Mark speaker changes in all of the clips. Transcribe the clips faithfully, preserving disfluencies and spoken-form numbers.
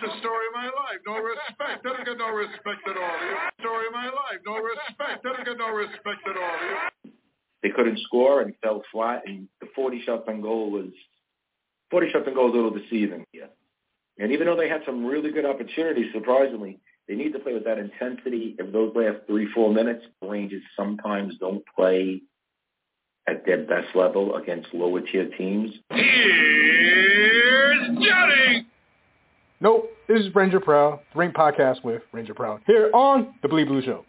Speaker 1: The story of my life. No respect. They don't get no respect at all. The story of my life. No respect. They don't get no respect at all.
Speaker 2: They couldn't score and fell flat, and the forty shots on goal was forty shots on goal is a little deceiving. Yeah. And even though they had some really good opportunities, surprisingly, they need to play with that intensity. If those last three, four minutes, the Rangers sometimes don't play at their best level against lower tier teams.
Speaker 1: Here's Johnny.
Speaker 3: Nope, this is Ranger Proud, the Ring Podcast with Ranger Proud, here on the Bleed Blue Show.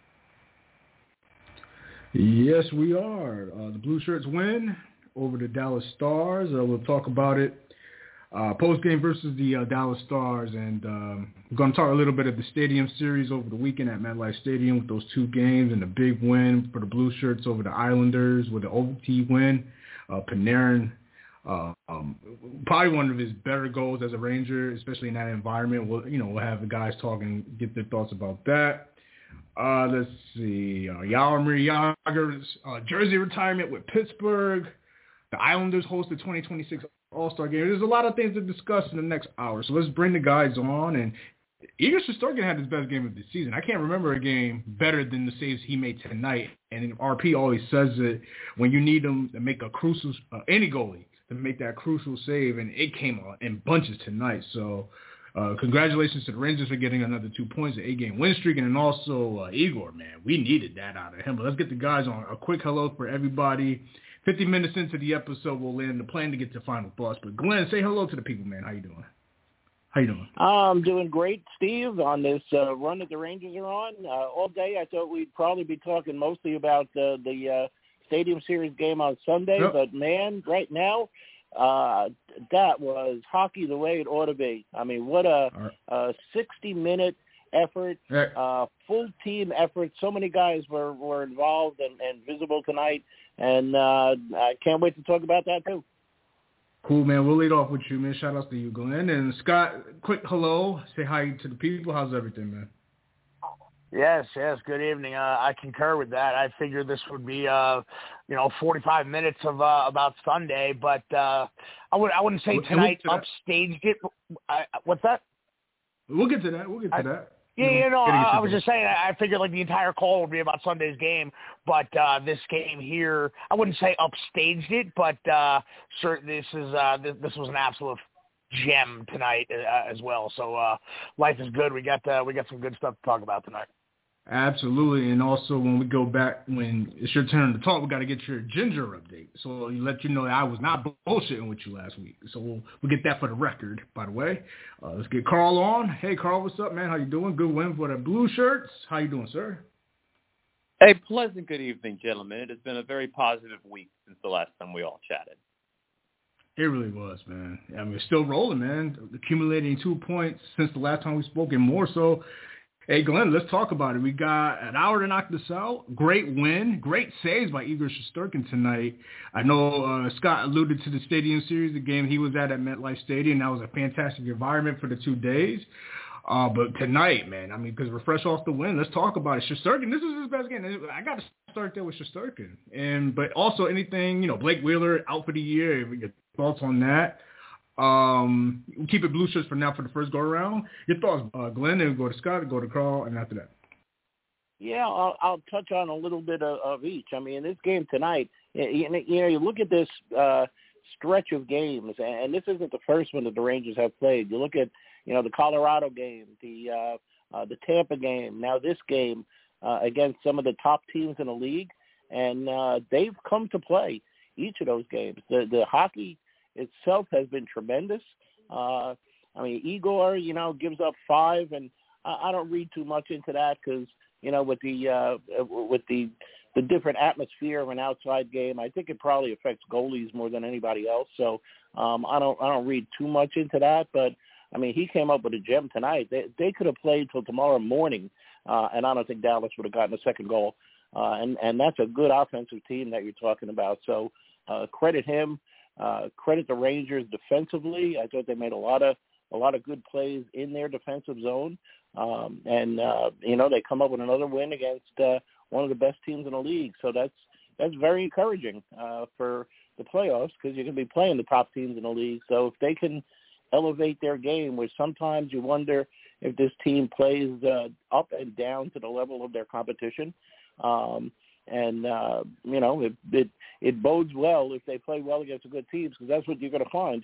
Speaker 4: Yes, we are. Uh, the Blue Shirts win over the Dallas Stars. Uh, we'll talk about it. Uh, post-game versus the uh, Dallas Stars, and um, we're going to talk a little bit of the Stadium Series over the weekend at MetLife Stadium with those two games and the big win for the Blue Shirts over the Islanders with the O T win. Uh, Panarin, uh, um, probably one of his better goals as a Ranger, especially in that environment. We'll, you know, we'll have the guys talk and get their thoughts about that. Uh, let's see, uh, Jaromir Jagr's uh, jersey retirement with Pittsburgh. The Islanders host the twenty twenty-six All-Star Game. There's a lot of things to discuss in the next hour, so let's bring the guys on. And Igor Shesterkin had his best game of the season. I can't remember a game better than the saves he made tonight. And R P always says it when you need him to make a crucial, uh, any goalie to make that crucial save, and it came out in bunches tonight. So uh, congratulations to the Rangers for getting another two points, an eight-game win streak, and then also uh, Igor, man, we needed that out of him. But let's get the guys on. A quick hello for everybody. fifty minutes into the episode, we'll land the plan to get to final thoughts. But Glenn, say hello to the people, man. How you doing? How you doing?
Speaker 5: I'm doing great, Steve, on this uh, run that the Rangers are on. Uh, all day I thought we'd probably be talking mostly about uh, the uh, Stadium Series game on Sunday. Yep. But, man, right now, uh, that was hockey the way it ought to be. I mean, what a sixty-minute effort, uh, full team effort. So many guys were, were involved and, and visible tonight. And uh, I can't wait to talk about that, too.
Speaker 4: Cool, man. We'll lead off with you, man. Shout out to you, Glenn. And Scott, quick hello. Say hi to the people. How's everything, man?
Speaker 6: Yes, yes. Good evening. Uh, I concur with that. I figured this would be, uh, you know, forty-five minutes of uh, about Sunday, but uh, I, would, I wouldn't say tonight we'll upstaged it. I, what's that?
Speaker 4: We'll get to that. We'll get to I, that.
Speaker 6: Yeah, you know, I was just saying, I figured like the entire call would be about Sunday's game, but uh, this game here, I wouldn't say upstaged it, but uh, sure, this is uh, this, this was an absolute gem tonight uh, as well. So uh, life is good. We got uh, we got some good stuff to talk about tonight.
Speaker 4: Absolutely, and also when we go back, when it's your turn to talk, we got to get your Ginger update. So you let you know that I was not bullshitting with you last week. So we'll we'll get that for the record, by the way. Uh, let's get Carl on. Hey, Carl, what's up, man? How you doing? Good win for the Blue Shirts. How you doing, sir?
Speaker 7: Hey, pleasant good evening, gentlemen. It has been a very positive week since the last time we all chatted.
Speaker 4: It really was, man. I mean, it's still rolling, man. Accumulating two points since the last time we spoke, and more so. Hey, Glenn, let's talk about it. We got an hour to knock this out. Great win. Great saves by Igor Shesterkin tonight. I know uh, Scott alluded to the Stadium Series, the game he was at at MetLife Stadium. That was a fantastic environment for the two days. Uh, but tonight, man, I mean, because we're fresh off the win, let's talk about it. Shesterkin, this is his best game. I got to start there with Shesterkin. And, but also anything, you know, Blake Wheeler out for the year. Your thoughts on that? Um, we'll keep it Blue Shirts for now for the first go around. Your thoughts, uh, Glenn, and go to Scott, go to Carl, and after that.
Speaker 5: Yeah, I'll, I'll touch on a little bit of, of each. I mean, this game tonight, you, you know, you look at this uh, stretch of games, and this isn't the first one that the Rangers have played. You look at, you know, the Colorado game, the uh, uh, the Tampa game, now this game uh, against some of the top teams in the league, and uh, they've come to play each of those games. The the hockey itself has been tremendous. Uh, I mean, Igor, you know, gives up five, and I, I don't read too much into that because, you know, with the uh, with the the different atmosphere of an outside game, I think it probably affects goalies more than anybody else. So um, I don't I don't read too much into that. But I mean, he came up with a gem tonight. They they could have played till tomorrow morning, uh, and I don't think Dallas would have gotten a second goal. Uh, and and that's a good offensive team that you're talking about. So uh, credit him. Uh, credit the Rangers defensively. I thought they made a lot of a lot of good plays in their defensive zone, um, and uh, you know they come up with another win against uh, one of the best teams in the league. So that's that's very encouraging uh, for the playoffs because you're going to be playing the top teams in the league. So if they can elevate their game, where sometimes you wonder if this team plays uh, up and down to the level of their competition. Um, and, uh, you know, it, it it bodes well if they play well against a good teams, because that's what you're going to find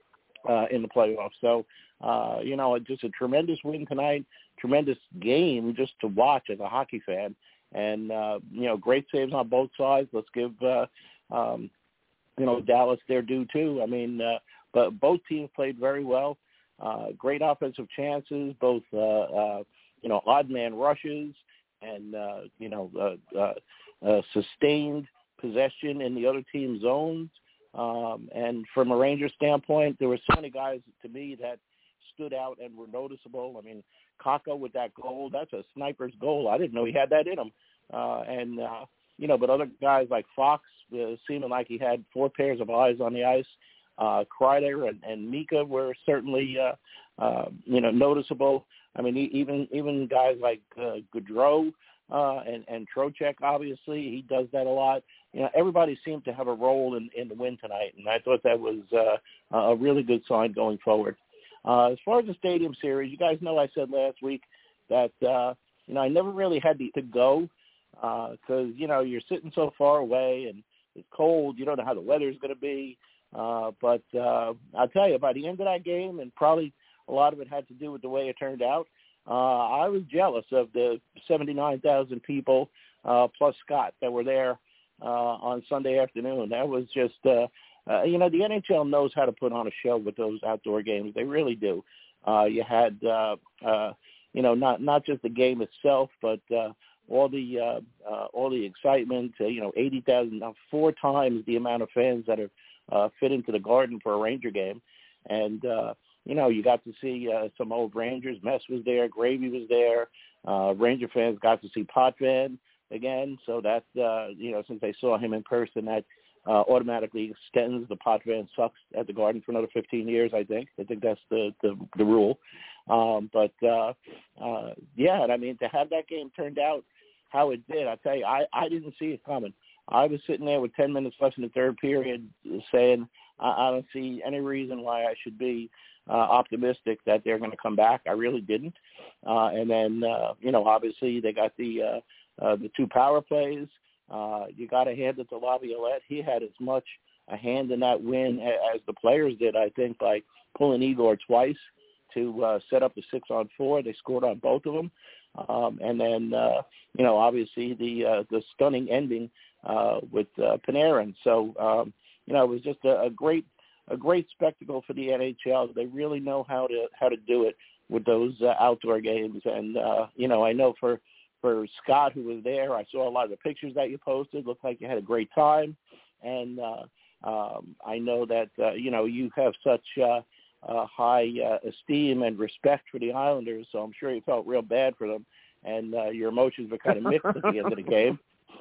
Speaker 5: uh, in the playoffs. So, uh, you know, just a tremendous win tonight, tremendous game just to watch as a hockey fan. And, uh, you know, great saves on both sides. Let's give, uh, um, you know, Dallas their due, too. I mean, uh, but both teams played very well. Uh, great offensive chances, both, uh, uh, you know, odd man rushes and, uh, you know, uh, uh, uh, sustained possession in the other team's zones. Um, and from a Ranger standpoint, there were so many guys to me that stood out and were noticeable. I mean, Kakko with that goal, that's a sniper's goal. I didn't know he had that in him. Uh, and, uh, you know, but other guys like Fox, uh, seeming like he had four pairs of eyes on the ice. Uh, Kreider and, and Mika were certainly, uh, uh, you know, noticeable. I mean, even even guys like uh, Gaudreau uh, and, and Trocheck, obviously, he does that a lot. You know, everybody seemed to have a role in, in the win tonight, and I thought that was uh, a really good sign going forward. Uh, as far as the Stadium Series, you guys know I said last week that, uh, you know, I never really had to, to go because, uh, you know, you're sitting so far away and it's cold. You don't know how the weather's going to be. Uh, but uh, I'll tell you, by the end of that game, and probably a lot of it had to do with the way it turned out, uh, I was jealous of the seventy-nine thousand people uh, plus Scott that were there uh, on Sunday afternoon. That was just, uh, uh, you know, the N H L knows how to put on a show with those outdoor games. They really do. Uh, you had, uh, uh, you know, not not just the game itself, but uh, all the uh, uh, all the excitement. Uh, you know, eighty thousand, four times the amount of fans that are Uh, fit into the Garden for a Ranger game. And, uh, you know, you got to see uh, some old Rangers. Mess was there. Gravy was there. Uh, Ranger fans got to see Potvin again. So that, uh, you know, since they saw him in person, that uh, automatically extends the Potvin sucks at the Garden for another fifteen years, I think. I think that's the, the, the rule. Um, but, uh, uh, yeah, and I mean, to have that game turned out how it did, I tell you, I, I didn't see it coming. I was sitting there with ten minutes left in the third period saying, I, I don't see any reason why I should be uh, optimistic that they're going to come back. I really didn't. Uh, and then, uh, you know, obviously they got the uh, uh, the two power plays. Uh, you got to hand it to Laviolette. He had as much a hand in that win as the players did, I think, by pulling Igor twice to uh, set up the six on four. They scored on both of them. Um, and then, uh, you know, obviously the uh, the stunning ending uh, with uh, Panarin. So, um, you know, it was just a, a great a great spectacle for the N H L. They really know how to how to do it with those uh, outdoor games. And, uh, you know, I know for, for Scott, who was there, I saw a lot of the pictures that you posted. Looked like you had a great time. And uh, um, I know that, uh, you know, you have such uh, uh, high uh, esteem and respect for the Islanders, so I'm sure you felt real bad for them. And uh, your emotions were kind of mixed at the end of the game.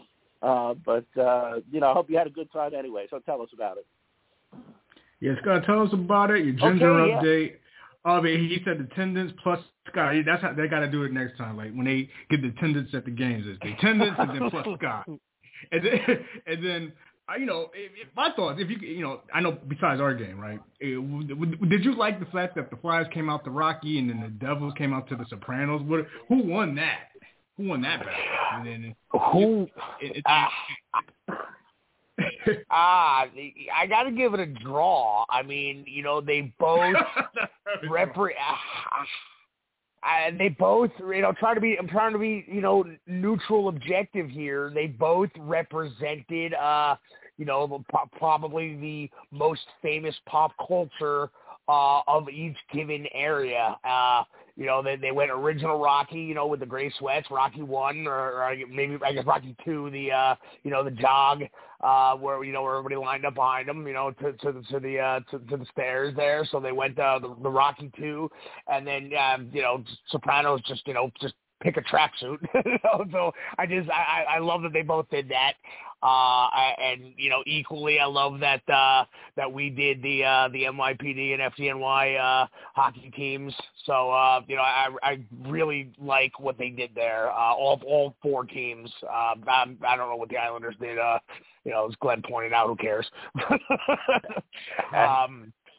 Speaker 5: Uh, but, uh, you know, I hope you had a good time anyway, so tell us about it.
Speaker 4: Yeah, Scott, tell us about it, your Ginger
Speaker 5: okay, yeah.
Speaker 4: update. Oh, but he said attendance plus Scott. That's how they got to do it next time. Like when they get the attendance at the games, it's the attendance and then plus Scott. And then, and then you know, if, if my thoughts, if you, you know, I know besides our game, right? It, did you like the fact that the Flyers came out to Rocky and then the Devils came out to the Sopranos? What, who won that? Who won that battle? And then
Speaker 6: who?
Speaker 4: It, it,
Speaker 6: ah, ah, I got to give it a draw. I mean, you know, they both repre. And they both, you know, try to be, I'm trying to be, you know, neutral objective here. They both represented, uh, you know, probably the most famous pop culture uh, of each given area. Uh, you know, they they went original Rocky, you know, with the gray sweats, Rocky one, or, or maybe I guess Rocky two, the uh, you know, the jog, uh, where you know where everybody lined up behind them, you know, to to the to the uh, to, to the stairs there. So they went uh, the, the Rocky two, and then um, you know, Sopranos just you know just pick a tracksuit. So I just I, I love that they both did that. Uh, and you know, equally, I love that uh, that we did the uh, the N Y P D and F D N Y uh, hockey teams. So uh, you know, I, I really like what they did there. Uh, all all four teams. Uh, I, I don't know what the Islanders did. Uh, you know, as Glenn pointed out, who cares? um,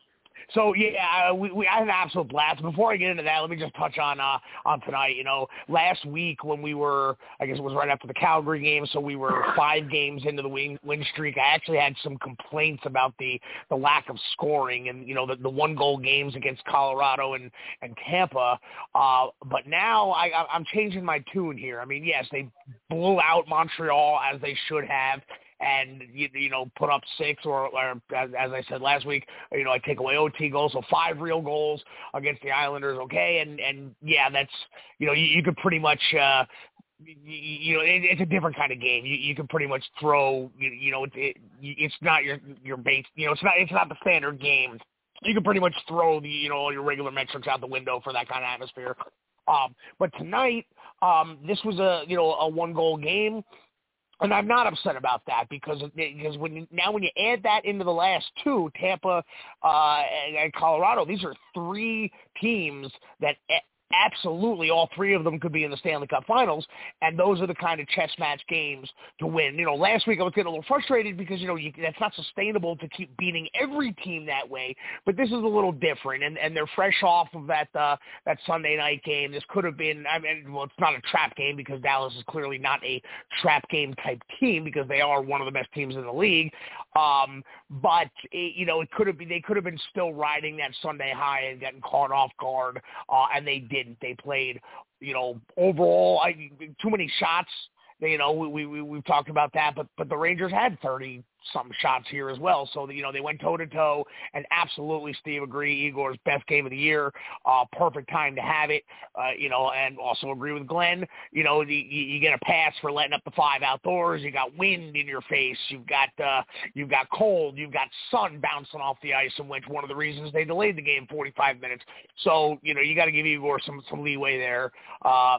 Speaker 6: So yeah, we, we I had an absolute blast. Before I get into that, let me just touch on uh, on tonight. You know, last week when we were, I guess it was right after the Calgary game, so we were five games into the win, win streak. I actually had some complaints about the, the lack of scoring and you know the, the one goal games against Colorado and and Tampa. Uh, but now I, I'm changing my tune here. I mean, yes, they blew out Montreal as they should have. And, you, you know, put up six or, or as, as I said last week, you know, I take away O T goals, so five real goals against the Islanders, okay? And, and yeah, that's, you know, you, you could pretty much, uh, you, you know, it, it's a different kind of game. You, you can pretty much throw, you, you know, it, it, it's not your, your base, you know, it's not, it's not the standard game. You can pretty much throw the, you know, all your regular metrics out the window for that kind of atmosphere. Um, but tonight, um, this was a, you know, a one-goal game. And I'm not upset about that because because when you, now when you add that into the last two, Tampa uh, and, and Colorado, these are three teams that absolutely all three of them could be in the Stanley Cup Finals, and those are the kind of chess match games to win. You know, last week I was getting a little frustrated because, you know, you, that's not sustainable to keep beating every team that way, but this is a little different, and, and they're fresh off of that uh, that Sunday night game. This could have been, I mean, well, it's not a trap game because Dallas is clearly not a trap game type team because they are one of the best teams in the league, um, but, it, you know, it could have been, they could have been still riding that Sunday high and getting caught off guard, uh, and they did. Didn't. They played, you know, overall, I, too many shots. You know, we, we, we've talked about that, but but the Rangers had thirty-some shots here as well. So, you know, they went toe-to-toe, and absolutely, Steve, agree, Igor's best game of the year, uh, perfect time to have it, uh, you know, and also agree with Glenn. You know, the, you, you get a pass for letting up the five outdoors. You got wind in your face. You've got uh, you've got cold. You've got sun bouncing off the ice, in which one of the reasons they delayed the game forty-five minutes. So, you know, you got to give Igor some, some leeway there. Uh,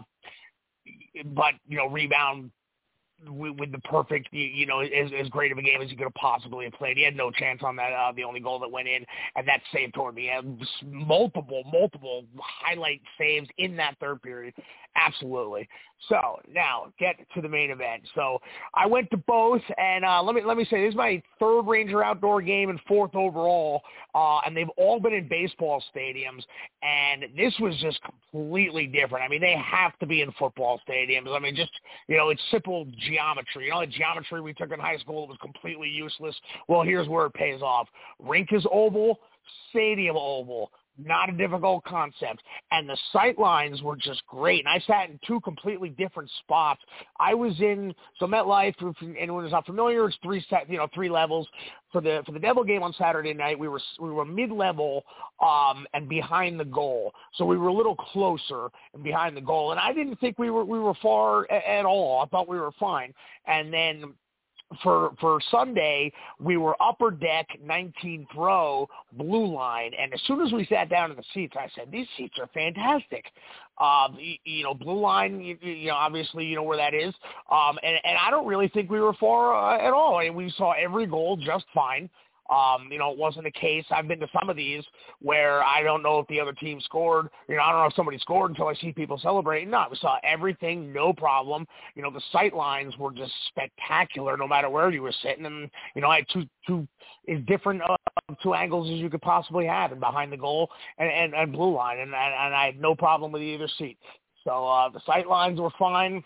Speaker 6: But, you know, rebound with, with the perfect, you, you know, as, as great of a game as he could have possibly have played. He had no chance on that, uh, the only goal that went in, and that save toward the end. Multiple, multiple highlight saves in that third period. Absolutely. So now get to the main event. So I went to both, and uh, let me let me say this is my third Ranger outdoor game and fourth overall, uh, and they've all been in baseball stadiums, and this was just completely different. I mean, they have to be in football stadiums. I mean, just, you know, it's simple geometry. You know, the geometry we took in high school was completely useless. Well, here's where it pays off. Rink is oval, stadium oval. Not a difficult concept. And the sight lines were just great. And I sat in two completely different spots. I was in, so MetLife, if anyone is not familiar, it's three set, you know, three levels. For the for the Devil game on Saturday night, we were we were mid-level um, and behind the goal. So we were a little closer and behind the goal. And I didn't think we were we were far a, at all. I thought we were fine. And then For for Sunday, we were upper deck, nineteenth row, blue line, and as soon as we sat down in the seats, I said, these seats are fantastic. Um, you, you know, blue line, you, you know, obviously you know where that is, um, and, and I don't really think we were far uh, at all. I mean, we saw every goal just fine. Um, you know, it wasn't a case. I've been to some of these where I don't know if the other team scored. You know, I don't know if somebody scored until I see people celebrating. No, we saw everything, no problem. You know, the sight lines were just spectacular no matter where you were sitting. And, you know, I had two, two as different uh, two angles as you could possibly have, and behind the goal and, and, and blue line. And, and, and I had no problem with either seat. So uh, the sight lines were fine.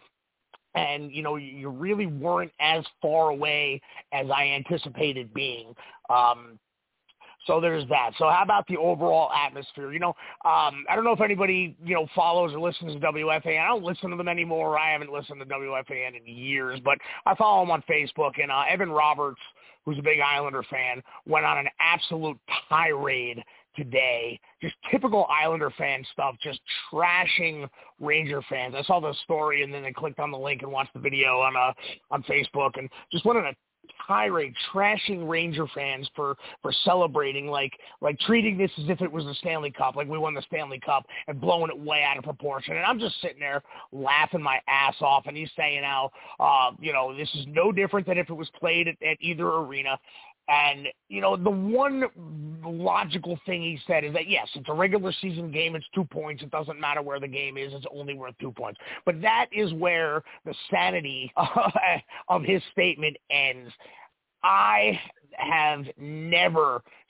Speaker 6: And, you know, you really weren't as far away as I anticipated being. Um, so there's that. So how about the overall atmosphere? You know, um, I don't know if anybody, you know, follows or listens to W F A N. I don't listen to them anymore. I haven't listened to W F A N in years, but I follow them on Facebook. And uh, Evan Roberts, who's a big Islander fan, went on an absolute tirade today, just typical Islander fan stuff, just trashing Ranger fans. I saw the story and then I clicked on the link and watched the video on uh, on Facebook, and just went on a tirade trashing Ranger fans for for celebrating, like like treating this as if it was the Stanley Cup, like we won the Stanley Cup, and blowing it way out of proportion. And I'm just sitting there laughing my ass off, and he's saying how uh, you know, this is no different than if it was played at, at either arena. And, you know, the one logical thing he said is that, yes, it's a regular season game. It's two points. It doesn't matter where the game is. It's only worth two points. But that is where the sanity of his statement ends. I have never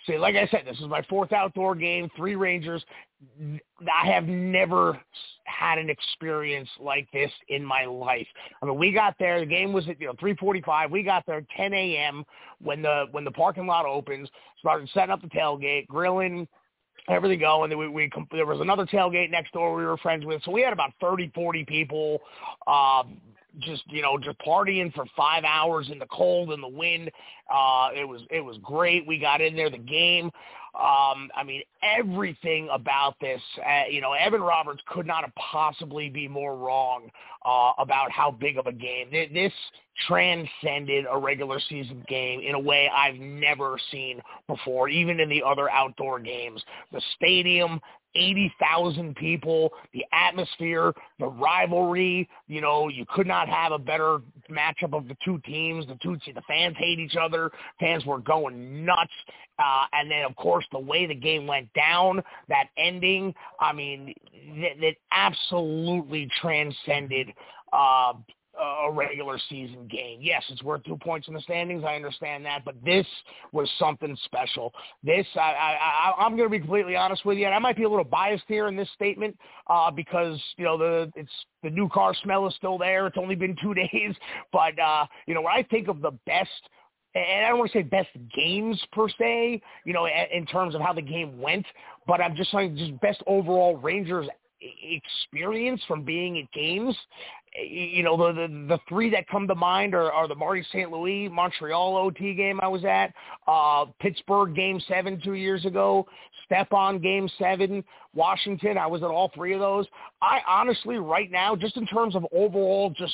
Speaker 6: See, like I said, this is my fourth outdoor game, three Rangers. I have never had an experience like this in my life. I mean, we got there. The game was at you know three forty-five. We got there ten a.m. when the when the parking lot opens. Started setting up the tailgate, grilling, everything going. And then we, we there was another tailgate next door we were friends with. So we had about thirty, forty people. Um, just, you know, just partying for five hours in the cold and the wind. Uh, it was, it was great. We got in there, the game. Um, I mean, everything about this, uh, you know, Evan Roberts could not have possibly be more wrong uh, about how big of a game. This transcended a regular season game in a way I've never seen before, even in the other outdoor games. The stadium, eighty thousand people, the atmosphere, the rivalry, you know, you could not have a better matchup of the two teams. The two, the fans hate each other. Fans were going nuts. Uh, and then, of course, the way the game went down, that ending, I mean, that, that absolutely transcended uh, a regular season game. Yes, it's worth two points in the standings. I understand that, but this was something special. This, I, I, I, I'm going to be completely honest with you, and I might be a little biased here in this statement uh, because you know the it's the new car smell is still there. It's only been two days, but uh, you know when I think of the best. And I don't want to say best games per se, you know, in terms of how the game went, but I'm just saying just best overall Rangers experience from being at games. You know, the, the the three that come to mind are, are the Marty Saint Louis Montreal O T game I was at, uh, Pittsburgh game seven two years ago, Stepan game seven, Washington. I was at all three of those. I honestly, right now, just in terms of overall just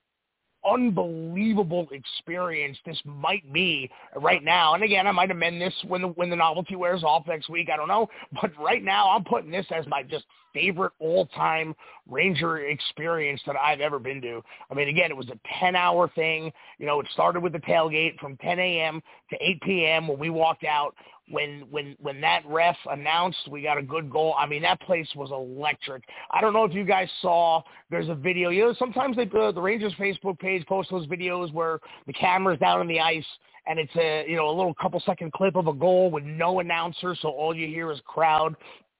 Speaker 6: unbelievable experience this might be right now. And again, I might amend this when the, when the novelty wears off next week. I don't know. But right now I'm putting this as my just favorite all-time Ranger experience that I've ever been to. I mean, again, it was a ten-hour thing. You know, it started with the tailgate from ten a.m. to eight p.m. when we walked out. When when when that ref announced we got a good goal, I mean, that place was electric. I don't know if you guys saw, there's a video. You know, sometimes they, uh, the Rangers Facebook page posts those videos where the camera's down on the ice and it's a, you know, a little couple second clip of a goal with no announcer, so all you hear is crowd.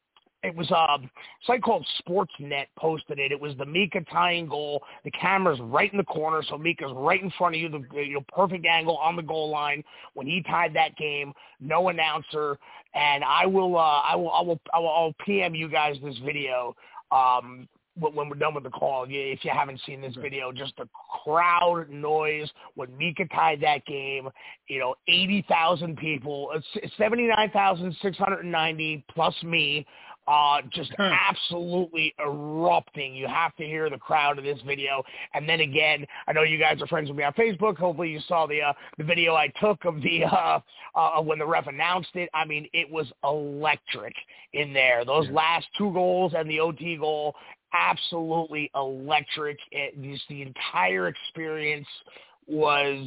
Speaker 6: It was a site called Sportsnet posted it. It was the Mika tying goal. The camera's right in the corner, so Mika's right in front of you, the you know, perfect angle on the goal line when he tied that game. No announcer, and I will, uh, I will, I will, I will, I'll P M you guys this video um, when we're done with the call. If you haven't seen this video, just the crowd noise when Mika tied that game. You know, eighty thousand people, seventy-nine thousand six hundred ninety plus me. Uh, just absolutely erupting. You have to hear the crowd of this video. And then again, I know you guys are friends with me on Facebook. Hopefully you saw the uh, the video I took of the uh, uh, when the ref announced it. I mean, it was electric in there. Those yeah. last two goals and the O T goal, absolutely electric. It, just the entire experience was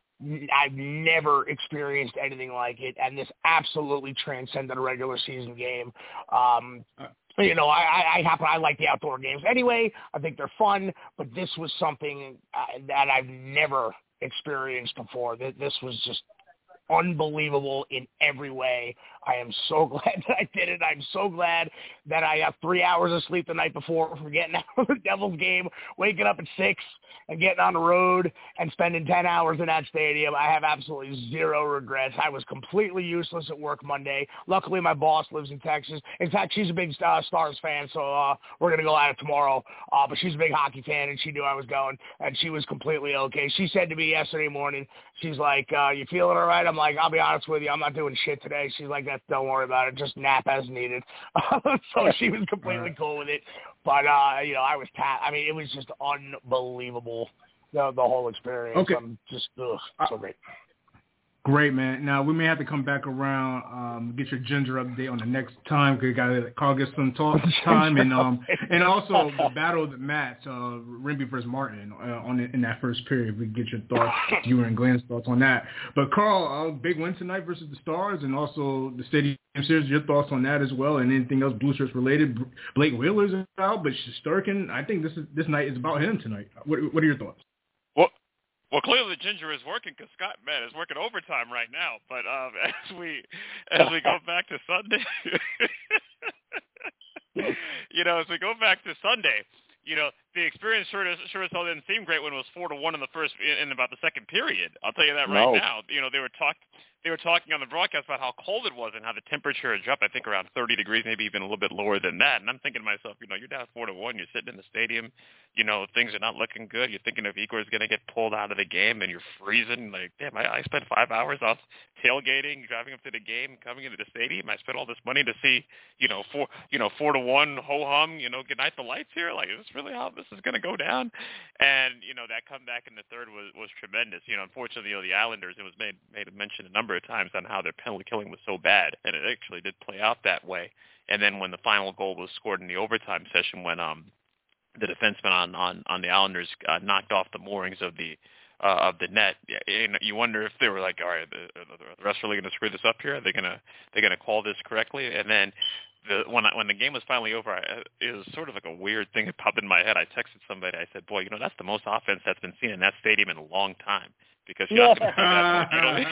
Speaker 6: I've never experienced anything like it, and this absolutely transcended a regular season game. Um, you know, I, I happen I like the outdoor games anyway. I think they're fun, but this was something uh, that I've never experienced before. This was just unbelievable in every way. I am so glad that I did it. I'm so glad that I got three hours of sleep the night before for getting out of the Devils game, waking up at six and getting on the road and spending ten hours in that stadium. I have absolutely zero regrets. I was completely useless at work Monday. Luckily, my boss lives in Texas. In fact, she's a big uh, Stars fan, so uh, we're going to go at it tomorrow. Uh, but she's a big hockey fan, and she knew I was going, and she was completely okay. She said to me yesterday morning, she's like, uh, you feeling all right? I'm like, I'll be honest with you, I'm not doing shit today. She's like, that, don't worry about it. Just nap as needed. So she was completely right. cool with it. But, uh, you know, I was tapped. I mean, it was just unbelievable, the, the whole experience.
Speaker 4: Okay.
Speaker 6: I'm just, ugh, so great.
Speaker 4: Great, man. Now, we may have to come back around, um, get your ginger update on the next time because got to Carl get some talk time. and um, and also the battle of the match, uh, Rimby versus Martin uh, on the, in that first period. We can get your thoughts, you and Glenn's thoughts on that. But, Carl, uh, big win tonight versus the Stars and also the Stadium Series. Your thoughts on that as well and anything else Blue Shirts related. Blake Wheeler's out, but Shesterkin, I think this is this night is about him tonight. What, what are your thoughts?
Speaker 8: Well, Well, clearly the ginger is working because Scott, man, is working overtime right now. But um, as we as we go back to Sunday, you know, as we go back to Sunday, you know, the experience sure as sure as hell didn't seem great when it was four to one in the first in, in about the second period. I'll tell you that right
Speaker 5: no.
Speaker 8: now. You know, they were talk they were talking on the broadcast about how cold it was and how the temperature had dropped. I think around thirty degrees, maybe even a little bit lower than that. And I'm thinking to myself, you know, you're down four to one. You're sitting in the stadium. You know, things are not looking good. You're thinking if Igor's going to get pulled out of the game, and you're freezing. Like, damn, I, I spent five hours off tailgating, driving up to the game, coming into the stadium. I spent all this money to see, you know, four, you know, four to one ho hum. You know, good night the lights here. Like, is this really how this is going to go down? And you know, that comeback in the third was was tremendous. You know, unfortunately, you know, the Islanders, it was made made a mention a number of times on how their penalty killing was so bad, and it actually did play out that way. And then when the final goal was scored in the overtime session, when um the defenseman on on on the Islanders uh, knocked off the moorings of the uh, of the net, and you wonder if they were like, all right, the, the refs really going to screw this up here? Are they going to they're going to call this correctly? And then the when I, when the game was finally over, I, it was sort of like a weird thing that popped in my head. I texted somebody. I said, boy, you know, that's the most offense that's been seen in that stadium in a long time. Because you're not going to see that, you know,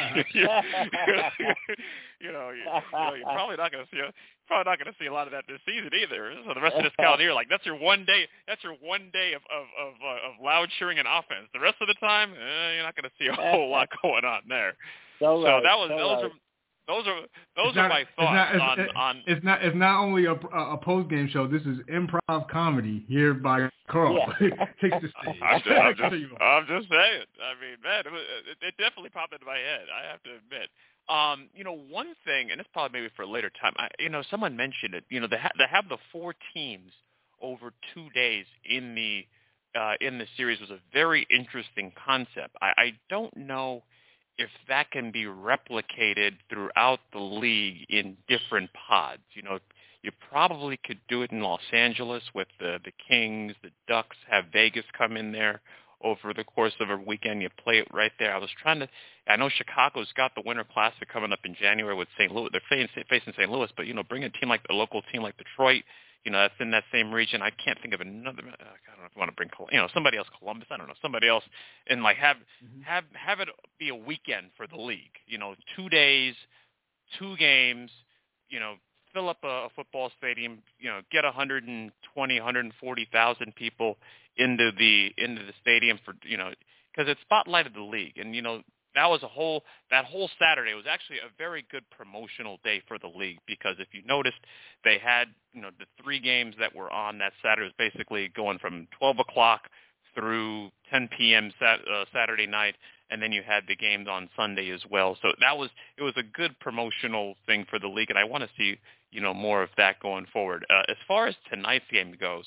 Speaker 8: you know, you know, you're probably not going to see, a, probably not going to see a lot of that this season either. So the rest of this calendar year, like that's your one day, that's your one day of of of, uh, of loud cheering and offense. The rest of the time, eh, you're not going to see a whole lot going on there.
Speaker 5: So,
Speaker 8: so
Speaker 5: right,
Speaker 8: that was
Speaker 5: so
Speaker 8: those
Speaker 5: right.
Speaker 8: are. Those are those
Speaker 4: it's
Speaker 8: are
Speaker 4: not,
Speaker 8: my thoughts
Speaker 4: it's not, it's,
Speaker 8: on,
Speaker 4: it,
Speaker 8: on.
Speaker 4: It's not it's not only a, a post game show. This is improv comedy here by Carl.
Speaker 5: Yeah.
Speaker 4: Takes the stage.
Speaker 8: I'm just, I'm, just, I'm just saying. I mean, man, it, was, it, it definitely popped into my head. I have to admit. Um, you know, one thing, and it's probably maybe for a later time. I, you know, someone mentioned it. You know, they, ha- they have the four teams over two days in the uh, in the series was a very interesting concept. I, I don't know if that can be replicated throughout the league in different pods. You know, you probably could do it in Los Angeles with the, the Kings, the Ducks, have Vegas come in there over the course of a weekend. You play it right there. I was trying to – I know Chicago's got the Winter Classic coming up in January with Saint Louis. They're facing, facing Saint Louis, but, you know, bring a team like – a local team like Detroit, you know, that's in that same region. I can't think of another. Uh, I don't know if you want to bring, you know, somebody else, Columbus. I don't know, somebody else, and like have mm-hmm. have have it be a weekend for the league. You know, two days, two games. You know, fill up a, a football stadium. You know, get one hundred twenty, one hundred forty thousand people into the into the stadium for you know because it spotlighted the league, and you know. That was a whole that whole Saturday was actually a very good promotional day for the league because if you noticed, they had you know the three games that were on that Saturday was basically going from twelve o'clock through ten p.m. Sat, uh, Saturday night, and then you had the games on Sunday as well. So that was it was a good promotional thing for the league, and I want to see you know more of that going forward. Uh, as far as tonight's game goes,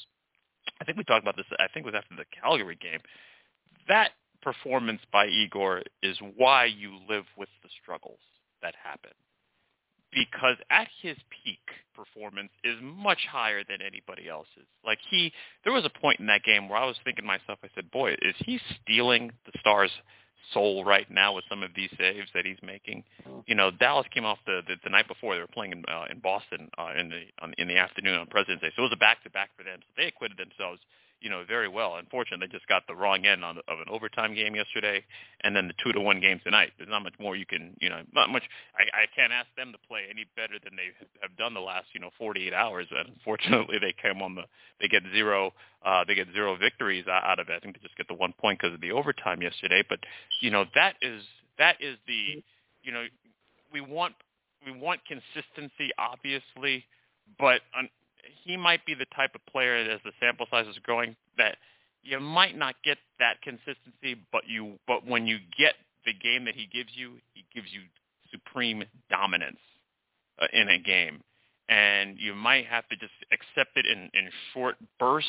Speaker 8: I think we talked about this. I think it was after the Calgary game. That performance by Igor is why you live with the struggles that happen. Because at his peak, performance is much higher than anybody else's. Like he, there was a point in that game where I was thinking to myself, I said, boy, is he stealing the Stars' soul right now with some of these saves that he's making? You know, Dallas came off the the, the night before. They were playing in uh, in Boston uh, in the on, in the afternoon on President's Day, so it was a back-to-back for them. So they acquitted themselves, you know, very well. Unfortunately, they just got the wrong end on, of an overtime game yesterday, and then the two to one game tonight. There's not much more you can, you know, not much. I, I can't ask them to play any better than they have done the last, you know, forty-eight hours. And unfortunately, they came on the, they get zero, uh, they get zero victories out of it. I think they just get the one point because of the overtime yesterday. But you know, that is that is the, you know, we want we want consistency, obviously, but. Un- he might be the type of player as the sample size is growing that you might not get that consistency, but you but when you get the game that he gives you, he gives you supreme dominance uh, in a game, and you might have to just accept it in, in short bursts.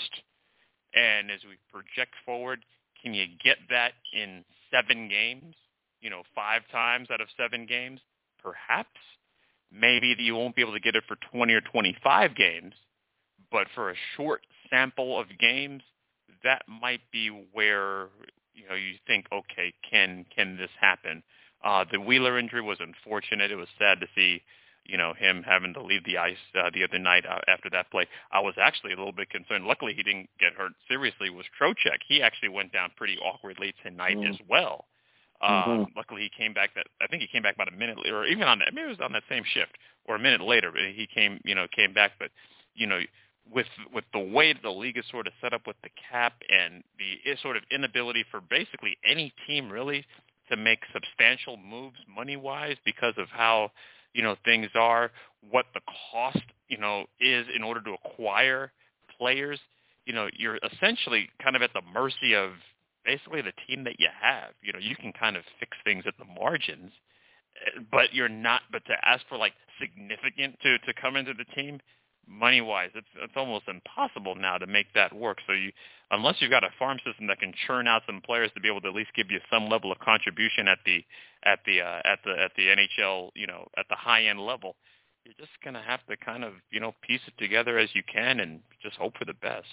Speaker 8: And as we project forward, can you get that in seven games? You know, five times out of seven games, perhaps. Maybe you won't be able to get it for twenty or twenty-five games, but for a short sample of games, that might be where you know you think, okay, can can this happen? Uh, the Wheeler injury was unfortunate. It was sad to see, you know, him having to leave the ice uh, the other night uh, after that play. I was actually a little bit concerned. Luckily, he didn't get hurt seriously. Was Trocheck. He actually went down pretty awkwardly tonight mm-hmm. as well. Um, mm-hmm. Luckily, he came back. That I think he came back about a minute later, or even on that. Maybe it was on that same shift, or a minute later. But he came, you know, came back. But you know, with with the way the league is sort of set up with the cap and the sort of inability for basically any team really to make substantial moves money-wise because of how, you know, things are, what the cost, you know, is in order to acquire players, you know, you're essentially kind of at the mercy of basically the team that you have. You know, you can kind of fix things at the margins, but you're not, but to ask for like significant to, to come into the team, money-wise, it's it's almost impossible now to make that work. So you, unless you've got a farm system that can churn out some players to be able to at least give you some level of contribution at the at the uh, at the at the N H L, you know, at the high-end level, you're just gonna have to kind of, you know, piece it together as you can and just hope for the best.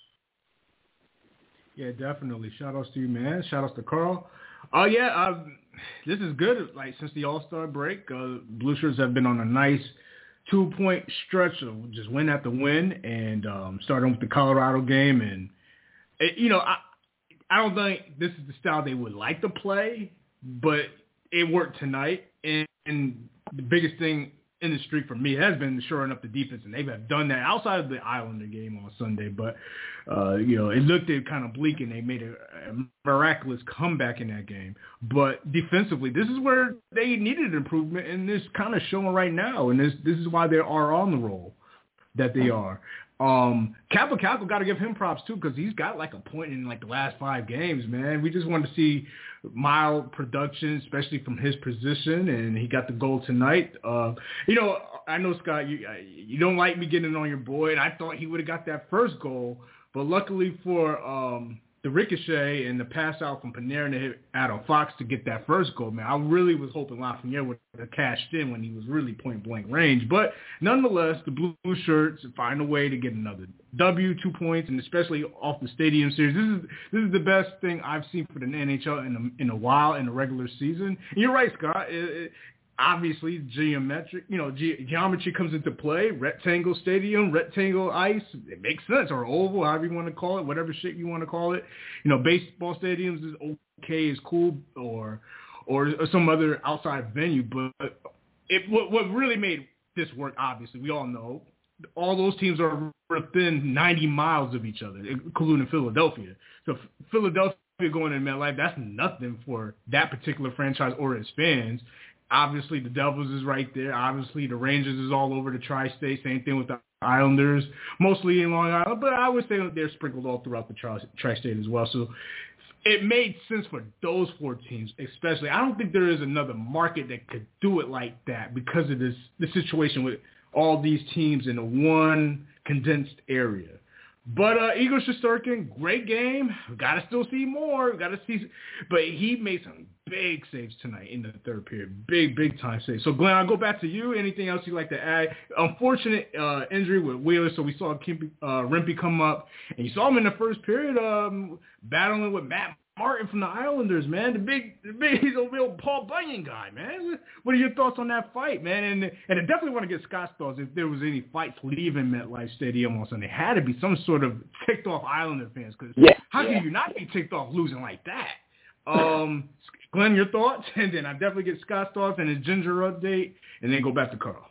Speaker 4: Yeah, definitely. Shout outs to you, man. Shout outs to Carl. Oh yeah, uh, this is good. Like since the All-Star break, uh, Blue Shirts have been on a nice two-point stretch of just win after win, and um, starting with the Colorado game. And, it, you know, I I don't think this is the style they would like to play, but it worked tonight. And, and the biggest thing in the streak for me has been shoring up the defense, and they've done that outside of the Islander game on Sunday. But, uh, you know, it looked kind of bleak, and they made a, a miraculous comeback in that game. But defensively, this is where they needed improvement, and this kind of showing right now. And this this is why they are on the roll that they are. Um, Kappa Kappa got to give him props too, because he's got like a point in like the last five games, man. We just wanted to see mild production, especially from his position, and he got the goal tonight. Uh, you know, I know, Scott, you you don't like me getting on your boy, and I thought he would have got that first goal, but luckily for um, the ricochet and the pass out from Panarin to hit Adam Fox to get that first goal, man, I really was hoping Lafreniere would have cashed in when he was really point-blank range. But nonetheless, the Blue Shirts find a way to get another W, two points, and especially off the Stadium Series. This is this is the best thing I've seen for the N H L in a, in a while in the regular season. And you're right, Scott. It, it, obviously, geometric, you know, ge- geometry comes into play. Rectangle stadium, rectangle ice, it makes sense. Or oval, however you want to call it, whatever shape you want to call it. You know, baseball stadiums is okay, is cool, or or, or some other outside venue. But it what, what really made this work, obviously, we all know, all those teams are within ninety miles of each other, including Philadelphia. So Philadelphia going in MetLife, that's nothing for that particular franchise or its fans. Obviously, the Devils is right there. Obviously, the Rangers is all over the tri-state. Same thing with the Islanders, mostly in Long Island. But I would say they're sprinkled all throughout the tri- tri-state as well. So it made sense for those four teams, especially. I don't think there is another market that could do it like that because of this the situation with all these teams in a one condensed area. But uh, Igor Shesterkin, great game. Got to still see more. Got to see, but he made some big saves tonight in the third period. Big, big time saves. So Glenn, I'll go back to you. Anything else you'd like to add? Unfortunate uh, injury with Wheeler, so we saw Kim, uh, Rempe come up, and you saw him in the first period um, battling with Matt Martin from the Islanders, man. The big, the big, he's a real Paul Bunyan guy, man. What are your thoughts on that fight, man? And and I definitely want to get Scott's thoughts if there was any fights leaving MetLife Stadium on Sunday. Had to be some sort of ticked off Islander fans, because
Speaker 5: yeah,
Speaker 4: how
Speaker 5: yeah.
Speaker 4: can you not be ticked off losing like that? Um, Glenn, your thoughts, and then I definitely get Scott's thoughts and his ginger update, and then go back to Carl.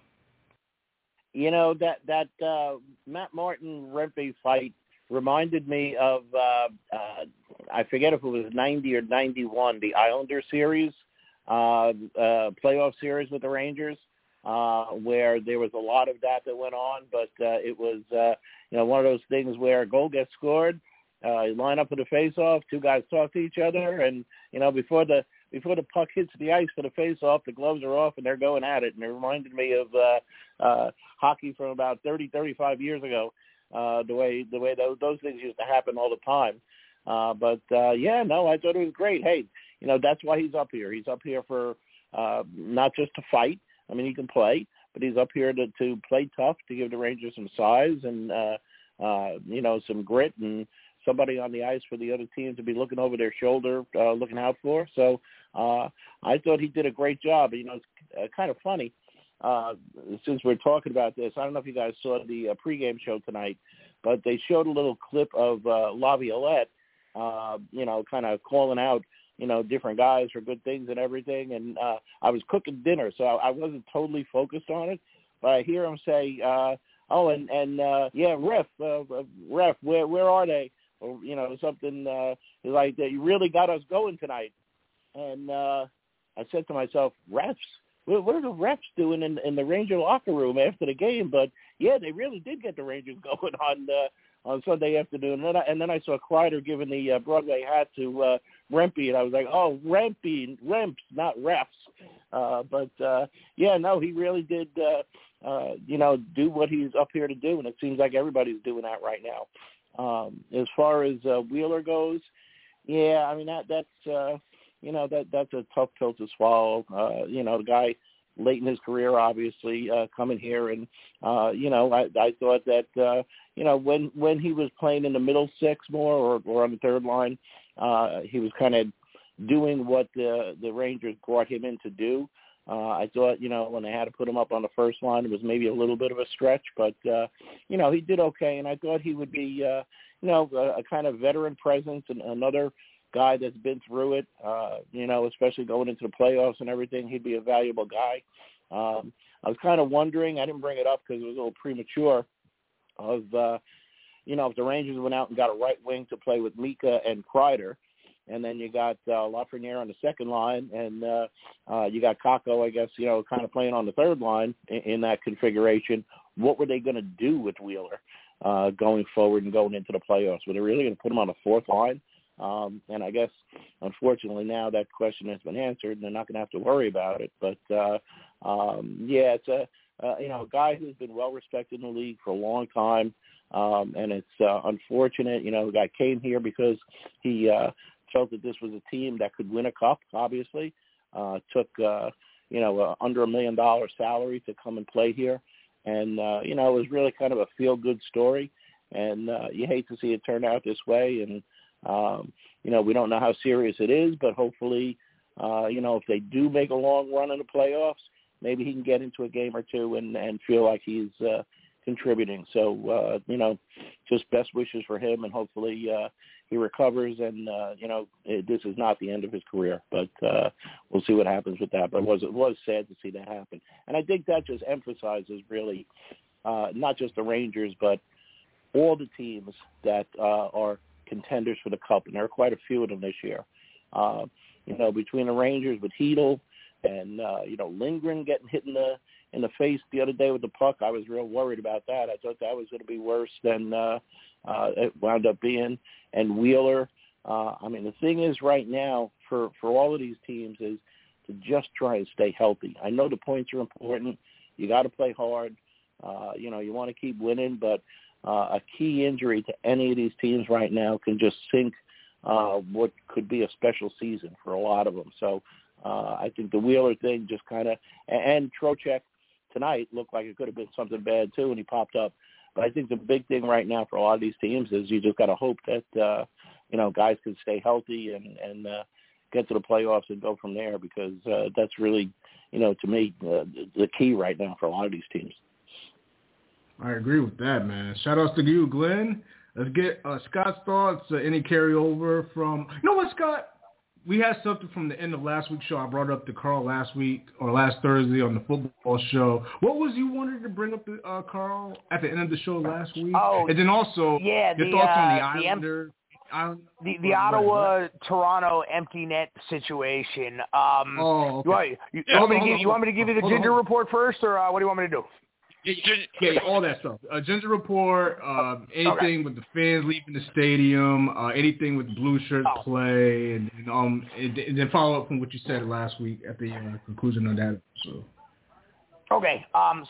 Speaker 5: You know, that that uh, Matt Martin Rempe fight reminded me of, uh, uh, I forget if it was ninety or ninety-one, the Islander series, uh, uh, playoff series with the Rangers, uh, where there was a lot of that that went on, but uh, it was, uh, you know, one of those things where a goal gets scored, uh, you line up for the face-off, two guys talk to each other, and, you know, before the before the puck hits the ice for the face-off, the gloves are off, and they're going at it, and it reminded me of uh, uh, hockey from about thirty, thirty-five years ago. Uh, the way the way those, those things used to happen all the time. Uh, but, uh, yeah, no, I thought it was great. Hey, you know, that's why he's up here. He's up here for uh, not just to fight. I mean, he can play, but he's up here to, to play tough, to give the Rangers some size and, uh, uh, you know, some grit and somebody on the ice for the other team to be looking over their shoulder, uh, looking out for. So uh, I thought he did a great job. You know, it's uh, kind of funny. uh, since we're talking about this, I don't know if you guys saw the uh, pregame show tonight, but they showed a little clip of uh, Laviolette, uh, you know, kind of calling out, you know, different guys for good things and everything. And uh, I was cooking dinner, so I, I wasn't totally focused on it. But I hear him say, uh, oh, and, and uh, yeah, ref, uh, ref, where where are they? Or, you know, something uh, like that. You really got us going tonight. And uh, I said to myself, refs? What are the refs doing in, in the Ranger locker room after the game? But, yeah, they really did get the Rangers going on uh, on Sunday afternoon. And then I, and then I saw Kreider giving the uh, Broadway hat to uh, Rempe, and I was like, oh, Rempe, Remps, not refs. Uh, but, uh, yeah, no, he really did, uh, uh, you know, do what he's up here to do, and it seems like everybody's doing that right now. Um, as far as uh, Wheeler goes, yeah, I mean, that that's, uh, you know, that that's a tough pill to swallow. Uh, you know, the guy late in his career, obviously, uh, coming here, and, uh, you know, I, I thought that, uh, you know, when, when he was playing in the middle six more or, or on the third line, uh, he was kind of doing what the, the Rangers brought him in to do. Uh, I thought, you know, when they had to put him up on the first line, it was maybe a little bit of a stretch, but, uh, you know, he did okay, and I thought he would be, uh, you know, a, a kind of veteran presence and another guy that's been through it, uh, you know, especially going into the playoffs and everything. He'd be a valuable guy. Um, I was kind of wondering, I didn't bring it up because it was a little premature, of, uh, you know, if the Rangers went out and got a right wing to play with Mika and Kreider, and then you got uh, Lafreniere on the second line, and uh, uh, you got Kakko, I guess, you know, kind of playing on the third line in, in that configuration. What were they going to do with Wheeler uh, going forward and going into the playoffs? Were they really going to put him on the fourth line? Um, and I guess, unfortunately, now that question has been answered, and they're not going to have to worry about it. But, uh, um, yeah, it's a, uh, you know, a guy who's been well-respected in the league for a long time, um, and it's uh, unfortunate. You know, the guy came here because he uh, – felt that this was a team that could win a cup, obviously. Uh, took, uh, you know, uh, under a million dollar salary to come and play here. And, uh, you know, it was really kind of a feel-good story. And uh, you hate to see it turn out this way. And, um, you know, we don't know how serious it is, but hopefully, uh, you know, if they do make a long run in the playoffs, maybe he can get into a game or two and, and feel like he's uh, contributing. So, uh, you know, just best wishes for him, and hopefully uh, he recovers, and, uh, you know, it, this is not the end of his career, but uh, we'll see what happens with that. But it was, it was sad to see that happen. And I think that just emphasizes really uh, not just the Rangers, but all the teams that uh, are contenders for the Cup, and there are quite a few of them this year. Uh, you know, between the Rangers with Hedel and, uh, you know, Lindgren getting hit in the in the face the other day with the puck, I was real worried about that. I thought that was going to be worse than uh, uh, it wound up being. And Wheeler, uh, I mean, the thing is right now for, for all of these teams is to just try and stay healthy. I know the points are important. You got to play hard. Uh, you know, you want to keep winning, but uh, a key injury to any of these teams right now can just sink uh, what could be a special season for a lot of them. So uh, I think the Wheeler thing just kind of, and Trocheck tonight looked like it could have been something bad too, and he popped up. But I think the big thing right now for a lot of these teams is you just got to hope that, uh, you know, guys can stay healthy and, and uh, get to the playoffs and go from there, because uh, that's really, you know, to me, uh, the key right now for a lot of these teams.
Speaker 4: I agree with that, man. Shout outs to you, Glenn. Let's get uh, Scott's thoughts. Uh, any carryover from, you know what, Scott? We had something from the end of last week's show. I brought it up to Carl last week or last Thursday on the football show. What was you wanted to bring up, to, uh, Carl, at the end of the show last week?
Speaker 6: Oh,
Speaker 4: and then also
Speaker 6: yeah,
Speaker 4: your
Speaker 6: the,
Speaker 4: thoughts
Speaker 6: uh,
Speaker 4: on the
Speaker 6: the
Speaker 4: Islander.
Speaker 6: M- the the Ottawa-Toronto empty net situation. Um,
Speaker 4: oh, okay.
Speaker 6: You want, you, you, want me to give, you want me to give you the Ginger on, report first, or uh, what do you want me to do?
Speaker 4: Yeah, all that stuff. Uh, Ginger report, um, anything okay. with the fans leaving the stadium, uh, anything with the blue shirts oh. play, and, and um, and, and then follow up from what you said last week at the uh, conclusion of that. So.
Speaker 6: Okay, um, so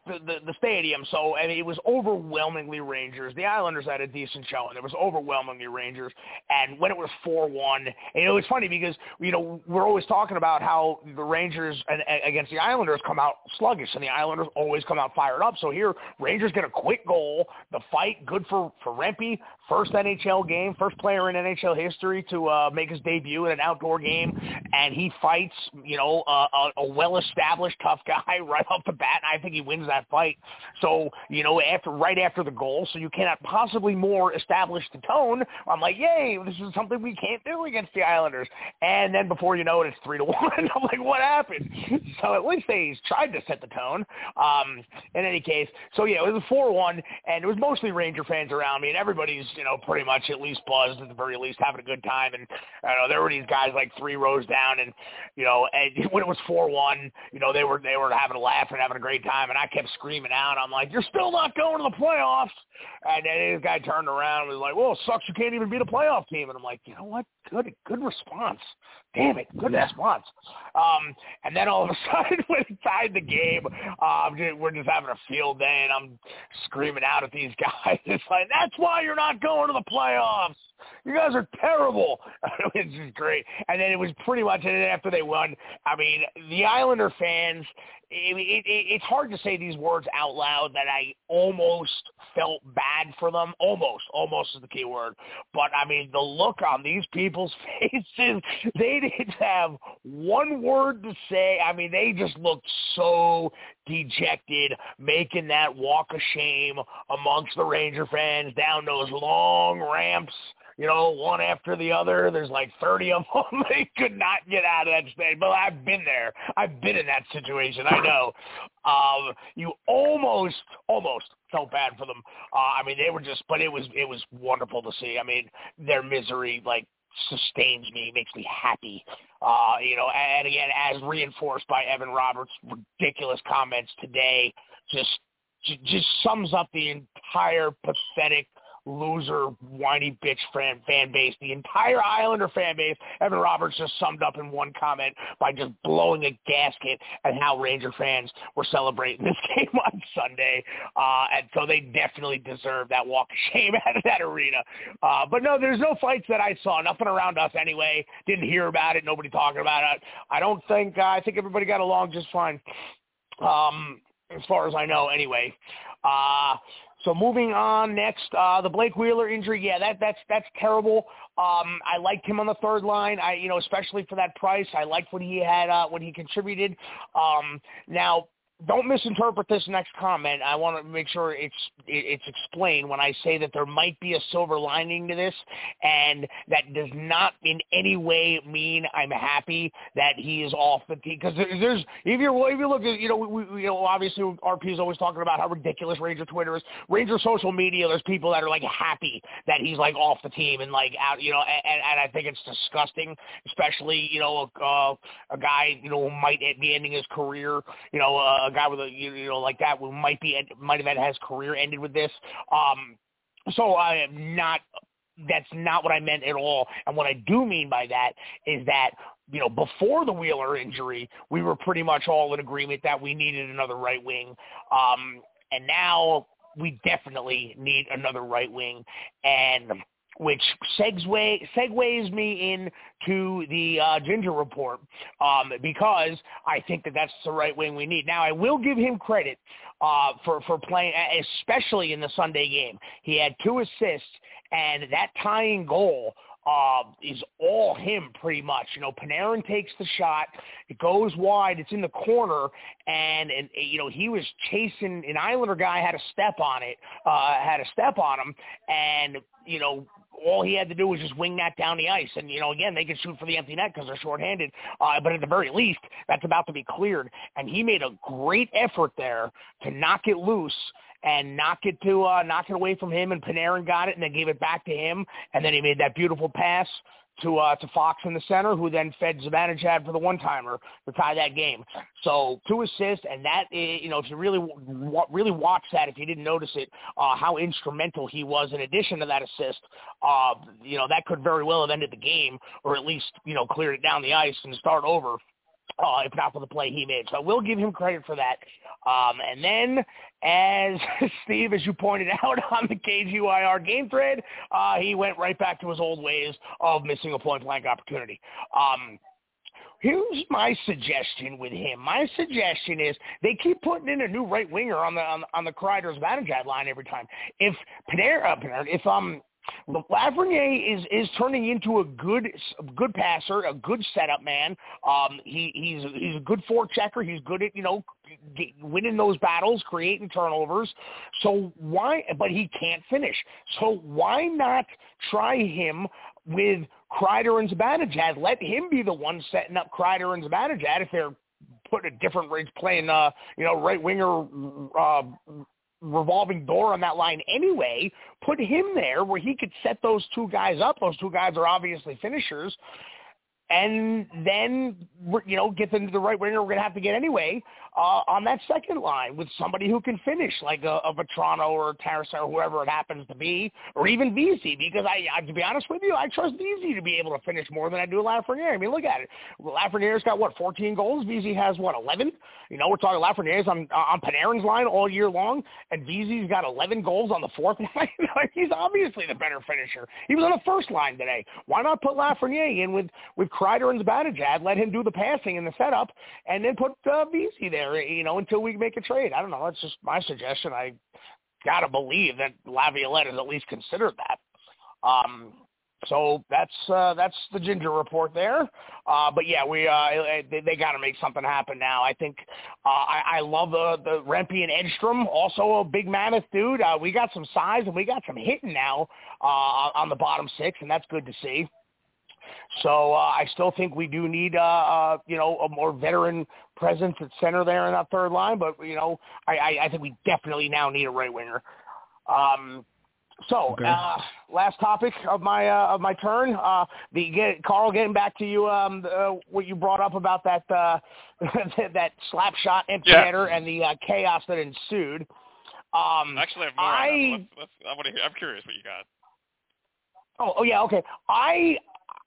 Speaker 6: the, the, the stadium. So, I mean, it was overwhelmingly Rangers. The Islanders had a decent showing. It was overwhelmingly Rangers. And when it was four one, and, you know, it's funny because, you know, we're always talking about how the Rangers and, and against the Islanders come out sluggish, and the Islanders always come out fired up. So here, Rangers get a quick goal. The fight, good for, for Rempe. First N H L game, first player in N H L history to uh, make his debut in an outdoor game. And he fights, you know, uh, a, a well-established tough guy right off the bat. And I think he wins that fight. So, you know, after right after the goal, so you cannot possibly more establish the tone. I'm like, yay, this is something we can't do against the Islanders. And then before you know it, it's three to one. I'm like, what happened? So at least they tried to set the tone. Um, in any case, so yeah, it was a four one, and it was mostly Ranger fans around me, and everybody's, you know, pretty much at least buzzed at the very least, having a good time. And I don't know, there were these guys like three rows down, and you know, and when it was four one, you know, they were they were having a laugh and having a great time, and I kept screaming out, I'm like, you're still not going to the playoffs. And then this guy turned around and was like, well, it sucks you can't even beat a playoff team. And I'm like, you know what? Good, good response. Damn it, good response. Um, and then all of a sudden, when he tied the game, um, we're just having a field day, and I'm screaming out at these guys. It's like, that's why you're not going to the playoffs. You guys are terrible. It's just great. And then it was pretty much, and then after they won, I mean, the Islander fans, it, it, it, it's hard to say these words out loud that I almost felt bad for them. Almost. Almost is the key word. But, I mean, the look on these people's faces, they didn't have one word to say. I mean, they just looked so dejected, making that walk of shame amongst the Ranger fans down those long ramps. You know, one after the other. There's like thirty of them. They could not get out of that stage. But I've been there. I've been in that situation. I know. Um, you almost, almost felt bad for them. Uh, I mean, they were just, but it was, it was wonderful to see. I mean, their misery, like, sustains me, makes me happy. Uh, you know, and again, as reinforced by Evan Roberts' ridiculous comments today, just, just sums up the entire pathetic, loser, whiny bitch fan, fan base, the entire Islander fan base. Evan Roberts just summed up in one comment by just blowing a gasket at how Ranger fans were celebrating this game on Sunday. Uh, and so they definitely deserve that walk of shame out of that arena. Uh, but no, there's no fights that I saw. Nothing around us anyway. Didn't hear about it. Nobody talking about it. I don't think, uh, I think everybody got along just fine. Um, as far as I know anyway. Uh, So moving on next, uh, the Blake Wheeler injury. Yeah, that that's that's terrible. Um, I liked him on the third line. I you know especially for that price. I liked what he had, uh, what he contributed. Um, now. Don't misinterpret this next comment. I want to make sure it's it's explained when I say that there might be a silver lining to this, and that does not in any way mean I'm happy that he is off the team. Because there's if you if you look at you know we, we, you know obviously R P is always talking about how ridiculous Ranger Twitter is, Ranger social media. There's people that are like happy that he's like off the team and like out you know and, and I think it's disgusting, especially you know uh, a guy you know who might be ending his career you know. Uh, a guy with a, you know, like that who might be, might have had his career ended with this. Um, so I am not, that's not what I meant at all. And what I do mean by that is that, you know, before the Wheeler injury, we were pretty much all in agreement that we needed another right wing. Um, and now we definitely need another right wing. And which segue, segues me into the uh, Ginger Report um, because I think that that's the right wing we need. Now, I will give him credit uh, for, for playing, especially in the Sunday game. He had two assists, and that tying goal uh, is all him pretty much. You know, Panarin takes the shot. It goes wide. It's in the corner, and, and you know, he was chasing – an Islander guy had a step on it, uh, had a step on him, and, you know, all he had to do was just wing that down the ice. And, you know, again, they can shoot for the empty net because they're shorthanded. Uh, but at the very least, that's about to be cleared. And he made a great effort there to knock it loose and knock it to uh, knock it away from him. And Panarin got it and then gave it back to him. And then he made that beautiful pass to uh, to Fox in the center, who then fed Zibanejad for the one-timer to tie that game. So two assists, and that, you know, if you really really watch that, if you didn't notice it, uh, how instrumental he was in addition to that assist, uh, you know, that could very well have ended the game or at least, you know, cleared it down the ice and start over. Uh, if not for the play he made. So we'll give him credit for that. Um, and then, as Steve, as you pointed out on the K G Y R game thread, uh, he went right back to his old ways of missing a point-blank opportunity. Um, here's my suggestion with him. My suggestion is they keep putting in a new right winger on the on, on the Kreider's-Vandenjad line every time. If Panera, uh, Panera if um. Lafreniere is, is turning into a good good passer, a good setup man. Um, he, he's he's a good forechecker. He's good at you know get, winning those battles, creating turnovers. So why? But he can't finish. So why not try him with Kreider and Zibanejad? Let him be the one setting up Kreider and Zibanejad if they're putting a different race playing uh you know right winger. Uh, revolving door on that line anyway, put him there where he could set those two guys up. Those two guys are obviously finishers. And then, you know, get into the right winger we're going to have to get anyway uh, on that second line with somebody who can finish, like a, a Vetrano or a Tarasar or whoever it happens to be, or even V Z, because, I, I, to be honest with you, I trust V Z to be able to finish more than I do Lafreniere. I mean, look at it. Lafreniere's got, what, fourteen goals? V Z has, what, eleven? You know, we're talking Lafreniere's on, on Panarin's line all year long, and V Z's got eleven goals on the fourth line. He's obviously the better finisher. He was on the first line today. Why not put Lafreniere in with, with Kreider and Zibanejad, let him do the passing and the setup, and then put uh, V Z there, you know, until we make a trade. I don't know. That's just my suggestion. I got to believe that Laviolette has at least considered that. Um, so that's uh, that's the Ginger report there. Uh, but, yeah, we uh, they, they got to make something happen now. I think uh, I, I love the, the Rempe and Edstrom, also a big mammoth dude. Uh, we got some size and we got some hitting now uh, on the bottom six, and that's good to see. So uh, I still think we do need, uh, uh, you know, a more veteran presence at center there in that third line. But, you know, I, I, I think we definitely now need a right winger. Um, so okay. uh, last topic of my uh, of my turn, uh, the get, Carl, getting back to you, um, uh, what you brought up about that uh, that slap shot empty
Speaker 8: yeah.
Speaker 6: header and the uh, chaos that ensued. Um,
Speaker 8: Actually, I have more
Speaker 6: I,
Speaker 8: on that. Let's, let's, I want to hear, I'm curious what you got.
Speaker 6: Oh, oh yeah, okay. I.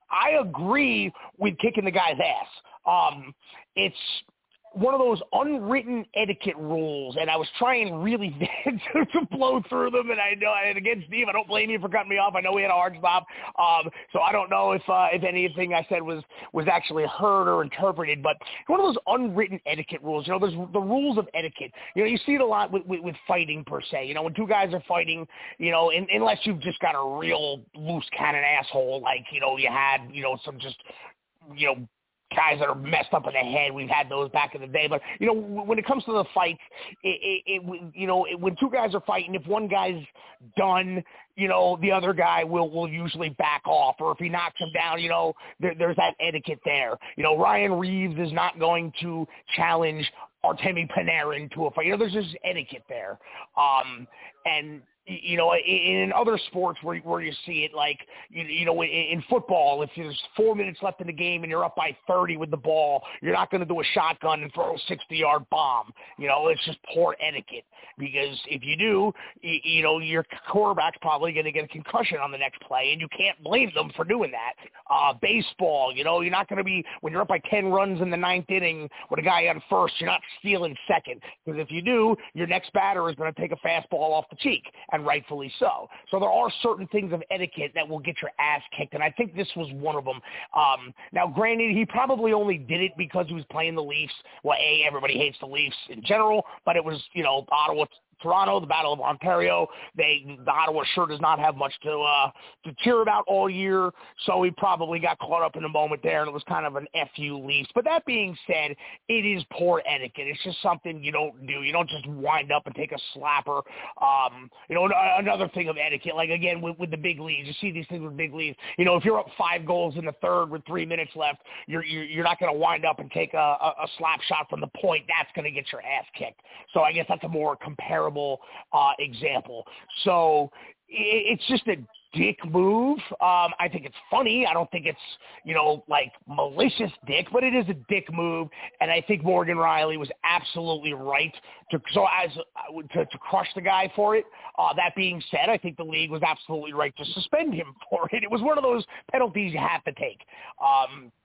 Speaker 6: I agree with kicking the guy's ass. Um, it's one of those unwritten etiquette rules, and I was trying really to, to blow through them, and I know, and again, Steve, I don't blame you for cutting me off. I know we had a hard stop, um, so I don't know if uh, if anything I said was, was actually heard or interpreted, but one of those unwritten etiquette rules, you know, there's the rules of etiquette. You know, you see it a lot with, with, with fighting per se. You know, when two guys are fighting, you know, in, unless you've just got a real loose cannon asshole, like, you know, you had, you know, some just, you know, guys that are messed up in the head. We've had those back in the day. But, you know, when it comes to the fights, it, it, it you know, it, when two guys are fighting, if one guy's done, you know, the other guy will, will usually back off. Or if he knocks him down, you know, there, there's that etiquette there. You know, Ryan Reeves is not going to challenge Artemi Panarin to a fight. You know, there's just etiquette there. Um, and, you know, in, in other sports where where you see it, like, you, you know, in, in football, if there's four minutes left in the game and you're up by thirty with the ball, you're not going to do a shotgun and throw a sixty-yard bomb. You know, it's just poor etiquette, because if you do, you, you know, your quarterback's probably going to get a concussion on the next play, and you can't blame them for doing that. Uh, baseball, you know, you're not going to be, when you're up by ten runs in the ninth inning with a guy on first, you're not stealing second, because if you do, your next batter is going to take a fastball off the cheek, and rightfully so. So there are certain things of etiquette that will get your ass kicked, and I think this was one of them. Um, now, granted, he probably only did it because he was playing the Leafs. Well, A, everybody hates the Leafs in general, but it was, you know, Ottawa, Toronto, the Battle of Ontario. They, the Ottawa sure does not have much to uh, to cheer about all year, so he probably got caught up in a moment there, and it was kind of an F you Leafs. But that being said, it is poor etiquette. It's just something you don't do. You don't just wind up and take a slapper. Um, you know, another thing of etiquette, like, again, with, with the big leagues, you see these things with big leagues. You know, if you're up five goals in the third with three minutes left, you're you're, you're not going to wind up and take a, a, a slap shot from the point. That's going to get your ass kicked. So I guess that's a more comparable Uh, example. So it, it's just a dick move. Um, I think it's funny. I don't think it's, you know, like malicious dick, but it is a dick move. And I think Morgan Rielly was absolutely right to so as uh, to, to crush the guy for it. Uh, that being said, I think the league was absolutely right to suspend him for it. It was one of those penalties you have to take. Um,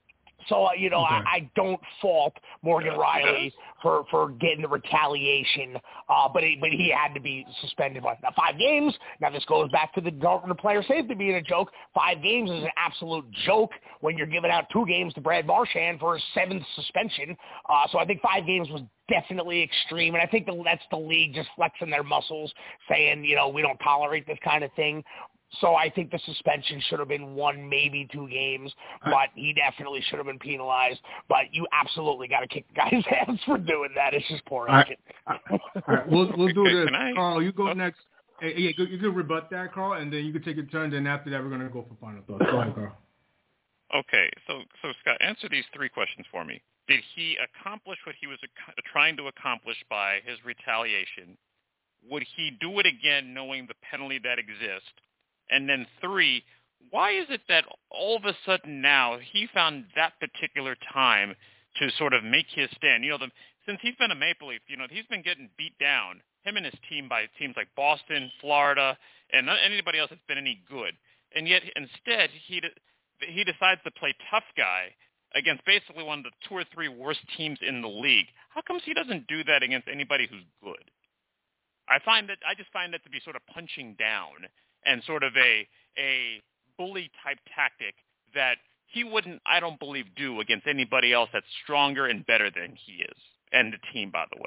Speaker 6: So, uh, you know,
Speaker 4: okay.
Speaker 6: I, I don't fault Morgan
Speaker 8: yeah,
Speaker 6: Riley for, for getting the retaliation, uh, but he, but he had to be suspended. What, now, five games? Now, this goes back to the Department of Player Safety being a joke. Five games is an absolute joke when you're giving out two games to Brad Marchand for his seventh suspension. Uh, so I think five games was definitely extreme, and I think the, that's the league just flexing their muscles, saying, you know, we don't tolerate this kind of thing. So I think the suspension should have been one, maybe two games, but he definitely should have been penalized. But you absolutely got to kick the guy's ass for doing that. It's just poor.
Speaker 4: All right, all right. We'll we'll do this.
Speaker 8: Can I?
Speaker 4: Carl, you go
Speaker 8: Oh.
Speaker 4: next. Hey, yeah, you can rebut that, Carl, and then you can take a turn. Then after that, we're gonna go for final thoughts. Go ahead, Carl.
Speaker 8: Okay, so so Scott, answer these three questions for me. Did he accomplish what he was ac- trying to accomplish by his retaliation? Would he do it again knowing the penalty that exists? And then three, why is it that all of a sudden now he found that particular time to sort of make his stand? You know, the, since he's been a Maple Leaf, you know, he's been getting beat down, him and his team, by teams like Boston, Florida, and not anybody else that's been any good. And yet instead he he decides to play tough guy against basically one of the two or three worst teams in the league. How comes he doesn't do that against anybody who's good? I find that I just find that to be sort of punching down and sort of a a bully type tactic that he wouldn't, I don't believe, do against anybody else that's stronger and better than he is, and the team, by the way.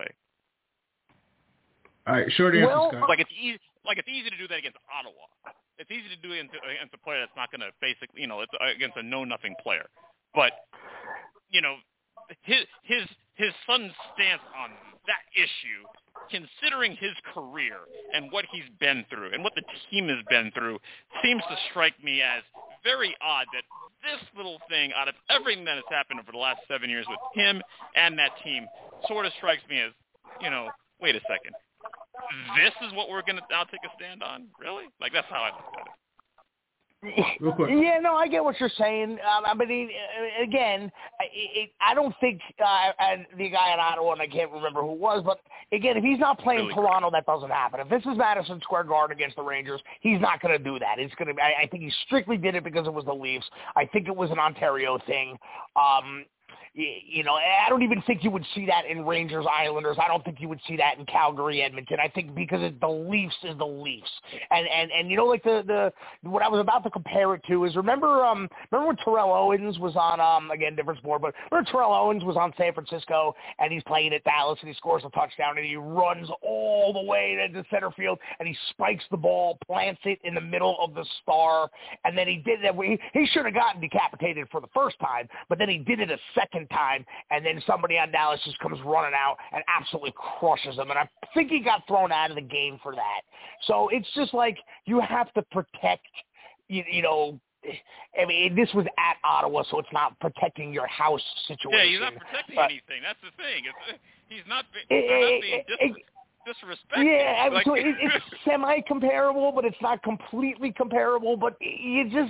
Speaker 4: All right, short answer,
Speaker 6: Well,
Speaker 4: Scott.
Speaker 8: Like it's easy, like it's easy to do that against Ottawa. It's easy to do it against a player that's not going to basically, you know, it's against a know-nothing player. But you know, his his his son's stance on that issue, considering his career and what he's been through and what the team has been through, seems to strike me as very odd that this little thing, out of everything that has happened over the last seven years with him and that team, sort of strikes me as, you know, wait a second. This is what we're going to now take a stand on? Really? Like, that's how I look at it.
Speaker 4: Real quick.
Speaker 6: Yeah, no, I get what you're saying. Um, I mean, again, it, it, I don't think uh, and the guy in Ottawa, and I can't remember who it was, but again, if he's not playing
Speaker 8: Really
Speaker 6: Toronto, that doesn't happen. If this is Madison Square Garden against the Rangers, he's not going to do that. It's going to. I, I think he strictly did it because it was the Leafs. I think it was an Ontario thing. Um, You know, I don't even think you would see that in Rangers Islanders. I don't think you would see that in Calgary Edmonton. I think because it, the Leafs is the Leafs, and and and you know, like the the what I was about to compare it to is remember um remember when Terrell Owens was on um again different sport, but remember Terrell Owens was on San Francisco and he's playing at Dallas and he scores a touchdown and he runs all the way to the center field and he spikes the ball, plants it in the middle of the star, and then he did that. He he should have gotten decapitated for the first time, but then he did it a second time, and then somebody on Dallas just comes running out and absolutely crushes him, and I think he got thrown out of the game for that. So it's just like you have to protect, you, you know, I mean, this was at Ottawa, so it's not protecting your house situation.
Speaker 8: Yeah, he's not protecting
Speaker 6: but,
Speaker 8: anything. That's the thing. It's, he's not,
Speaker 6: it,
Speaker 8: they're not being
Speaker 6: it,
Speaker 8: dis- disrespectful.
Speaker 6: Yeah, I mean,
Speaker 8: like,
Speaker 6: so it, it's semi-comparable, but it's not completely comparable, but you just...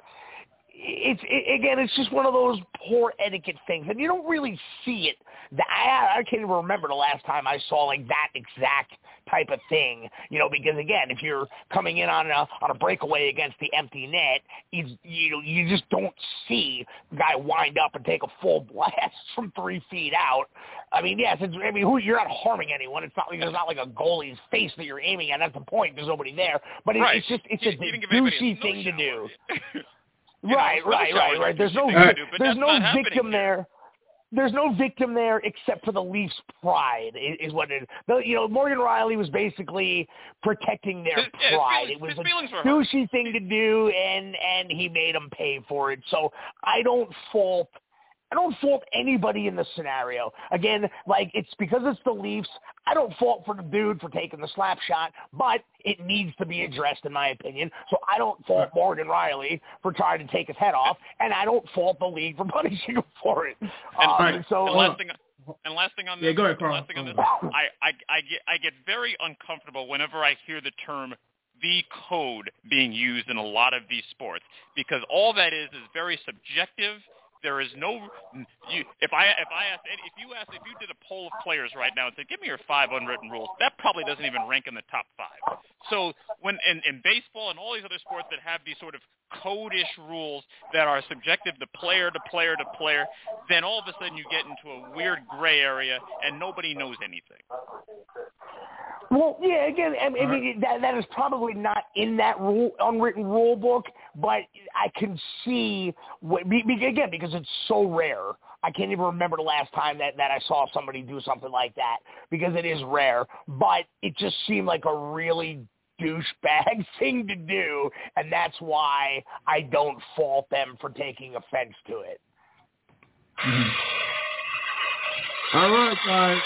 Speaker 6: It's it, again, it's just one of those poor etiquette things, and you don't really see it. I, I can't even remember the last time I saw like that exact type of thing, you know. Because again, if you're coming in on a on a breakaway against the empty net, you you know you just don't see the guy wind up and take a full blast from three feet out. I mean, yes, it's, I mean, who, you're not harming anyone. It's not like there's not like a goalie's face that you're aiming at. That's the point. There's nobody there, but it,
Speaker 8: right.
Speaker 6: it's just it's
Speaker 8: you,
Speaker 6: a
Speaker 8: you
Speaker 6: douchey thing to do.
Speaker 8: You
Speaker 6: right,
Speaker 8: know,
Speaker 6: right, right, right. There's no,
Speaker 8: do,
Speaker 6: there's no victim
Speaker 8: here.
Speaker 6: there. There's no victim there except for the Leafs' pride is, is what it is. The, you know, Morgan Riley was basically protecting their
Speaker 8: his, yeah,
Speaker 6: pride.
Speaker 8: His feelings,
Speaker 6: it was
Speaker 8: his
Speaker 6: a douchey thing to do, and and he made them pay for it. So I don't fault. I don't fault anybody in the scenario. Again, like, it's because it's the Leafs. I don't fault for the dude for taking the slap shot, but it needs to be addressed, in my opinion. So I don't fault Morgan Riley for trying to take his head off, and I don't fault the league for punishing him for it.
Speaker 8: And,
Speaker 6: um,
Speaker 8: right.
Speaker 6: so,
Speaker 8: and last thing, and last thing on this,
Speaker 4: yeah, go ahead, Carl.
Speaker 8: last thing on this, I, I, I get I get very uncomfortable whenever I hear the term the code being used in a lot of these sports, because all that is is very subjective There is no you, if I if I asked if you asked if you did a poll of players right now and said give me your five unwritten rules, that probably doesn't even rank in the top five. So when in, in baseball and all these other sports that have these sort of code-ish rules that are subjective to player to player to player, then all of a sudden you get into a weird gray area and nobody knows anything.
Speaker 6: Well, yeah, again, I mean, right. that, that is probably not in that rule, unwritten rule book, but I can see, what, again, because it's so rare. I can't even remember the last time that, that I saw somebody do something like that, because it is rare, but it just seemed like a really douchebag thing to do, and that's why I don't fault them for taking offense to it.
Speaker 4: Mm-hmm. All right, guys.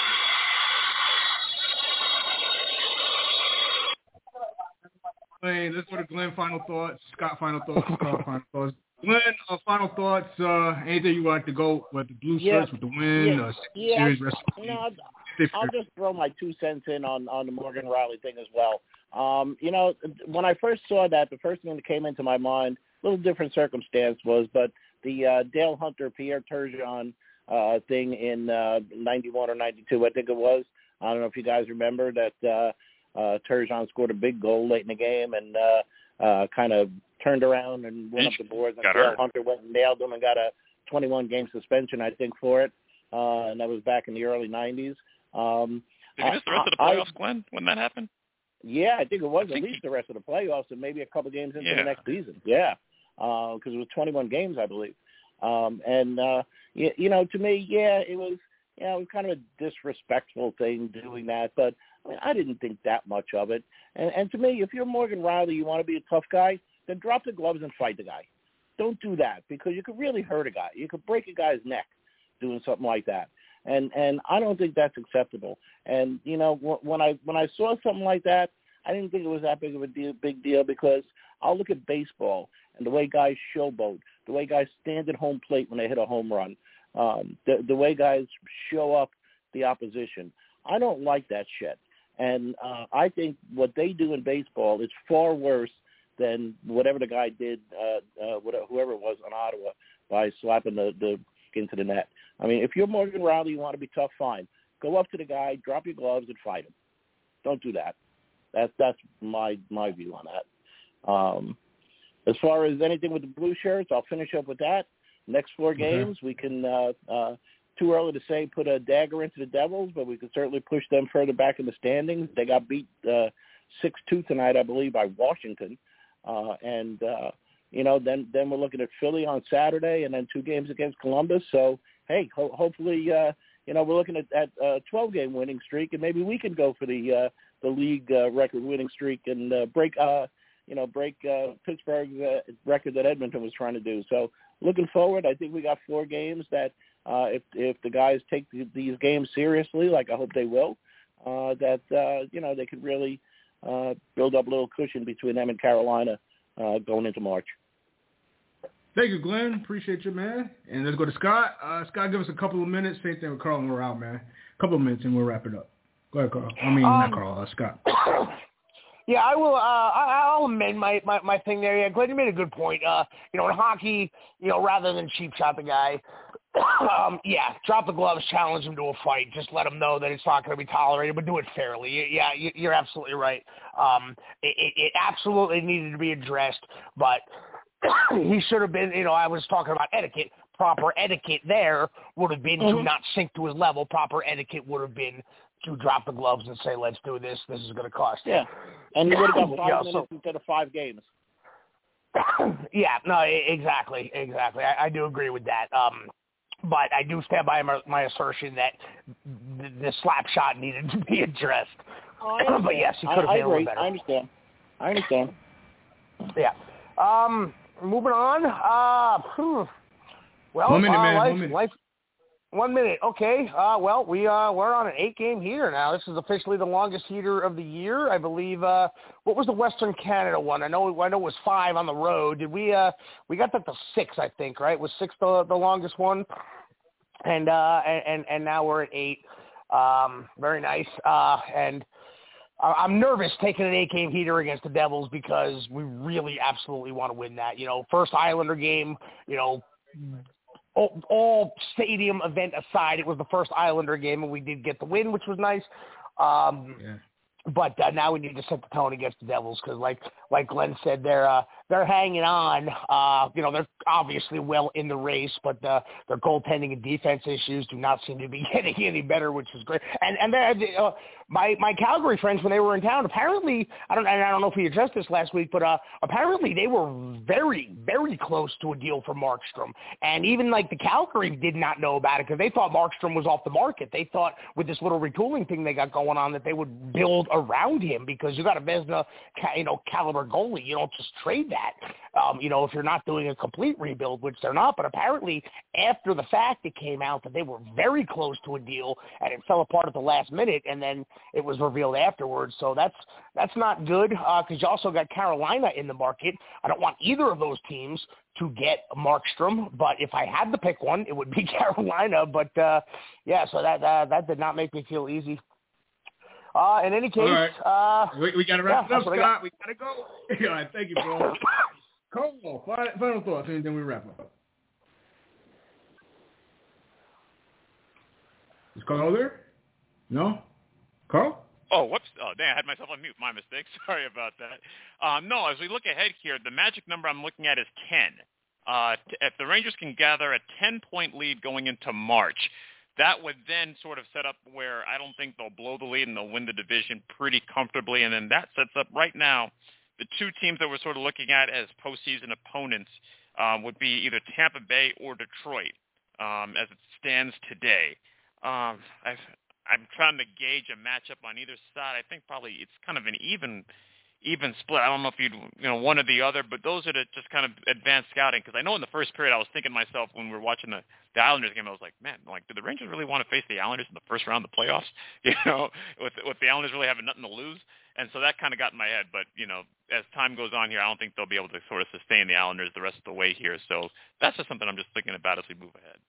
Speaker 4: Glenn, let's go to Glenn. Final thoughts. Scott, final thoughts. Scott, final thoughts. Glenn, uh, final thoughts. Uh, anything you like to go with the Blue
Speaker 5: yeah.
Speaker 4: Shirts, with the win,
Speaker 5: yeah.
Speaker 4: uh,
Speaker 5: yeah.
Speaker 4: series rest of the
Speaker 5: you know, I'll, I'll just throw my two cents in on, on the Morgan Riley thing as well. Um, you know, when I first saw that, the first thing that came into my mind, a little different circumstance was, but the uh, Dale Hunter, Pierre Turgeon uh, thing in uh, ninety-one or ninety-two, I think it was. I don't know if you guys remember that. Uh, Uh, Turgeon scored a big goal late in the game and uh, uh, kind of turned around and went up the boards. And Dale Hunter went and nailed him and got a twenty-one game suspension, I think, for it. Uh, and that was back in the early nineties. Um,
Speaker 8: Did he miss the rest of the playoffs, I, Glenn, when that happened?
Speaker 5: Yeah, I think it was
Speaker 8: I
Speaker 5: at least
Speaker 8: he,
Speaker 5: the rest of the playoffs and maybe a couple games into
Speaker 8: yeah.
Speaker 5: the next season. Yeah, because uh, it was twenty-one games, I believe. Um, and, uh, you, you know, to me, yeah, it was, you know, it was kind of a disrespectful thing doing that. But, I mean, I didn't think that much of it. And, and to me, if you're Morgan Riley, you want to be a tough guy, then drop the gloves and fight the guy. Don't do that because you could really hurt a guy. You could break a guy's neck doing something like that. And and I don't think that's acceptable. And, you know, when I when I saw something like that, I didn't think it was that big of a deal, big deal because I'll look at baseball and the way guys showboat, the way guys stand at home plate when they hit a home run, um, the, the way guys show up the opposition. I don't like that shit. And uh, I think what they do in baseball is far worse than whatever the guy did, uh, uh, whatever, whoever it was on Ottawa, by slapping the, the into the net. I mean, if you're Morgan Riley, you want to be tough, fine. Go up to the guy, drop your gloves, and fight him. Don't do that. That's that's my my view on that. Um, as far as anything with the Blue Shirts, I'll finish up with that. Next four games, mm-hmm. we can. Uh, uh, too early to say put a dagger into the Devils, but we can certainly push them further back in the standings. They got beat uh, six two tonight, I believe, by Washington, uh, and uh, you know, then then we're looking at Philly on Saturday, and then two games against Columbus. So hey, ho- hopefully, uh, you know, we're looking at at a twelve-game winning streak, and maybe we can go for the uh, the league uh, record winning streak and uh, break, uh, you know, break uh, Pittsburgh's uh, record that Edmonton was trying to do. So looking forward, I think we got four games that uh, if if the guys take the, these games seriously, like I hope they will, uh, that uh, you know they could really uh, build up a little cushion between them and Carolina uh, going into March.
Speaker 4: Thank you, Glenn. Appreciate you, man. And let's go to Scott. Uh, Scott, give us a couple of minutes. Same thing with Carl and we're out, man. A couple of minutes and we'll wrap it up. Go ahead, Carl. I mean, um, not Carl, uh, Scott.
Speaker 6: Yeah, I will. Uh, I, I'll amend my, my, my thing there. Yeah, Glenn, you made a good point. Uh, you know, in hockey, you know, rather than cheap shot the guy, um, yeah, drop the gloves, challenge him to a fight. Just let him know that it's not going to be tolerated, but do it fairly. Yeah, you're absolutely right. Um, it, it, it absolutely needed to be addressed, but he should have been, you know, I was talking about etiquette. Proper etiquette there would have been mm-hmm. to not sink to his level. Proper etiquette would have been to drop the gloves and say, let's do this. This is going to cost.
Speaker 5: Yeah. And you would have got five
Speaker 6: yeah,
Speaker 5: minutes
Speaker 6: so,
Speaker 5: instead of five games.
Speaker 6: Yeah, no, exactly, exactly. I, I do agree with that. Um, but I do stand by my, my assertion that the, the slap shot needed to be addressed.
Speaker 5: Oh,
Speaker 6: but yes, he could have
Speaker 5: I,
Speaker 6: been
Speaker 5: I
Speaker 6: a little
Speaker 5: agree.
Speaker 6: better.
Speaker 5: I understand. I understand.
Speaker 6: Yeah. Um, moving on. Uh, hmm. Well,
Speaker 4: one minute,
Speaker 6: uh,
Speaker 4: man.
Speaker 6: life,
Speaker 4: one minute.
Speaker 6: Life, one minute. Okay. Uh, well, we uh, we're on an eight-game heater now. This is officially the longest heater of the year, I believe. Uh, what was the Western Canada one? I know. I know it was five on the road. Did we? Uh, we got that to six, I think. Right? Was six the the longest one? And uh, and and now we're at eight. Um, very nice. Uh, and I'm nervous taking an eight-game heater against the Devils because we really absolutely want to win that. You know, first Islander game. You know. all, all stadium event aside, it was the first Islander game, and we did get the win, which was nice. Um,
Speaker 4: yeah.
Speaker 6: But uh, now we need to set the tone against the Devils because, like like Glenn said, they're uh, they're hanging on. Uh, you know, they're obviously well in the race, but uh, their goaltending and defense issues do not seem to be getting any better, which is great. And and then, uh, my my Calgary friends, when they were in town, apparently I don't and I don't know if we addressed this last week, but uh, apparently they were very very close to a deal for Markstrom, and even like the Calgary did not know about it because they thought Markstrom was off the market. They thought with this little retooling thing they got going on that they would build around him because you got a Vezina, you know, caliber goalie. You don't just trade that, um, you know, if you're not doing a complete rebuild, which they're not. But apparently, after the fact, it came out that they were very close to a deal, and it fell apart at the last minute, and then it was revealed afterwards. So that's that's not good because uh, you also got Carolina in the market. I don't want either of those teams to get Markstrom, but if I had to pick one, it would be Carolina. But uh, yeah, so that uh, that did not make me feel easy. Uh, in any case,
Speaker 4: right.
Speaker 6: uh,
Speaker 4: we, we got to wrap
Speaker 6: yeah,
Speaker 4: it up, Scott.
Speaker 6: Got.
Speaker 4: We got to go. All right, thank you, bro. Cole, final, final thoughts, and then we wrap up. Is Carl there? No? Carl?
Speaker 8: Oh, whoops. Oh, dang, I had myself on mute. My mistake. Sorry about that. Um, no, as we look ahead here, the magic number I'm looking at is ten. Uh, t- if the Rangers can gather a ten-point lead going into March, that would then sort of set up where I don't think they'll blow the lead and they'll win the division pretty comfortably. And then that sets up right now the two teams that we're sort of looking at as postseason opponents um, would be either Tampa Bay or Detroit um, as it stands today. Um, I've, I'm trying to gauge a matchup on either side. I think probably it's kind of an even even split. I don't know if you'd, you know, one or the other, but those are the just kind of advanced scouting. Because I know in the first period I was thinking to myself when we were watching the, the Islanders game, I was like, man, like, do the Rangers really want to face the Islanders in the first round of the playoffs? You know, with with the Islanders really having nothing to lose. And so that kind of got in my head. But, you know, as time goes on here, I don't think they'll be able to sort of sustain the Islanders the rest of the way here. So that's just something I'm just thinking about as we move ahead.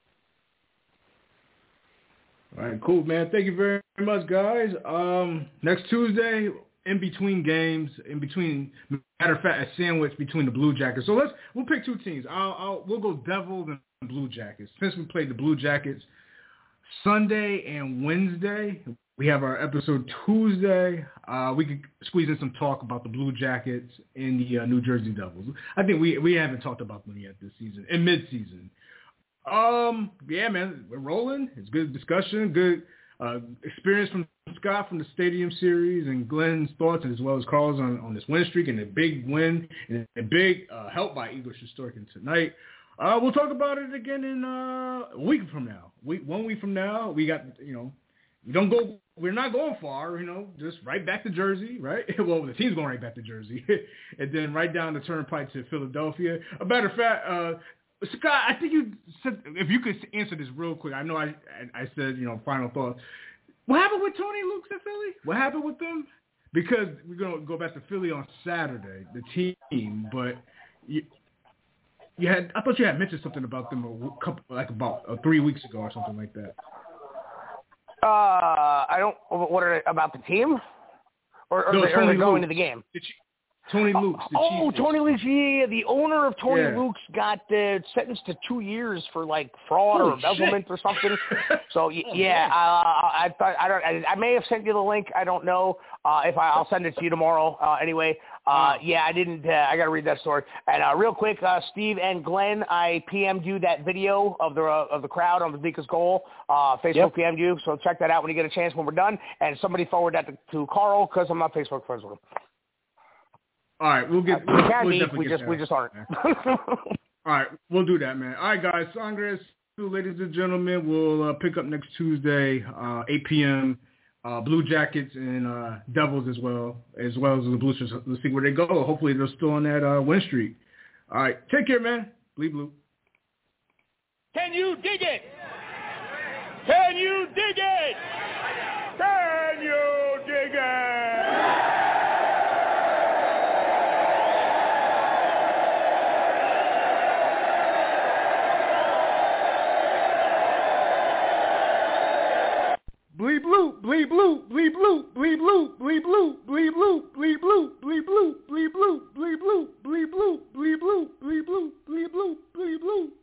Speaker 4: All right, cool, man. Thank you very much, guys. Um, next Tuesday, in between games, in between, matter of fact, a sandwich between the Blue Jackets. So let's we'll pick two teams. I'll, I'll we'll go Devils and Blue Jackets. Since we played the Blue Jackets Sunday and Wednesday, we have our episode Tuesday. Uh, we could squeeze in some talk about the Blue Jackets and the uh, New Jersey Devils. I think we we haven't talked about them yet this season, in mid-season. Um, yeah, man, we're rolling. It's good discussion, good uh, experience from Scott from the Stadium Series and Glenn's thoughts, as well as Carl's on, on this win streak and a big win and a big uh, help by Igor Shesterkin tonight. Uh, we'll talk about it again in uh, a week from now. Week, one week from now, we got, you know, we don't go, we're not going far, you know, just right back to Jersey, right? Well, the team's going right back to Jersey. And then right down the turnpike to Philadelphia. A matter of fact, uh, Scott, I think you said, if you could answer this real quick. I know I I said, you know, final thoughts. What happened with Tony Luke's at Philly? What happened with them? Because we're going to go back to Philly on Saturday, the team, but you, you had, I thought you had mentioned something about them a couple, like about uh, three weeks ago or something like that.
Speaker 6: Uh, I don't, what are they, about the team? Or, or,
Speaker 4: no,
Speaker 6: they, are they going to the game?
Speaker 4: Did you, Tony Luke's. The
Speaker 6: oh,
Speaker 4: Chiefs.
Speaker 6: Tony Luke's. Yeah, the owner of Tony
Speaker 4: yeah.
Speaker 6: Luke's got uh, sentenced to two years for like fraud
Speaker 4: Holy
Speaker 6: or embezzlement
Speaker 4: shit.
Speaker 6: or something. So y-
Speaker 4: oh,
Speaker 6: yeah, uh, I thought I don't. I, I may have sent you the link. I don't know uh, if I, I'll send it to you tomorrow. Uh, anyway, uh, yeah, I didn't. Uh, I got to read that story. And uh, real quick, uh, Steve and Glenn, I P M'd you that video of the uh, of the crowd on Vazika's goal. Uh, Facebook yep. P M'd you, so check that out when you get a chance when we're done. And somebody forward that to, to Carl because I'm not Facebook friends with him.
Speaker 4: All right, we'll get.
Speaker 6: We
Speaker 4: we'll,
Speaker 6: can
Speaker 4: we'll
Speaker 6: be. We just, we just aren't.
Speaker 4: All right, we'll do that, man. All right, guys. Sangres, ladies and gentlemen, we'll uh, pick up next Tuesday, uh, eight p.m. Uh, Blue Jackets and uh, Devils as well, as well as the Blue Shirts. Let's see where they go. Hopefully, they're still on that uh, win streak. All right, take care, man. Bleed blue.
Speaker 9: Can you dig it? Can you dig it? Can you dig it?
Speaker 4: Bleed blue, bleed blue, bleed blue, bleed blue, bleed blue, bleed blue, bleed blue, bleed blue, bleed blue, bleed blue, bleed blue, bleed blue, bleed blue, bleed blue, bleed blue.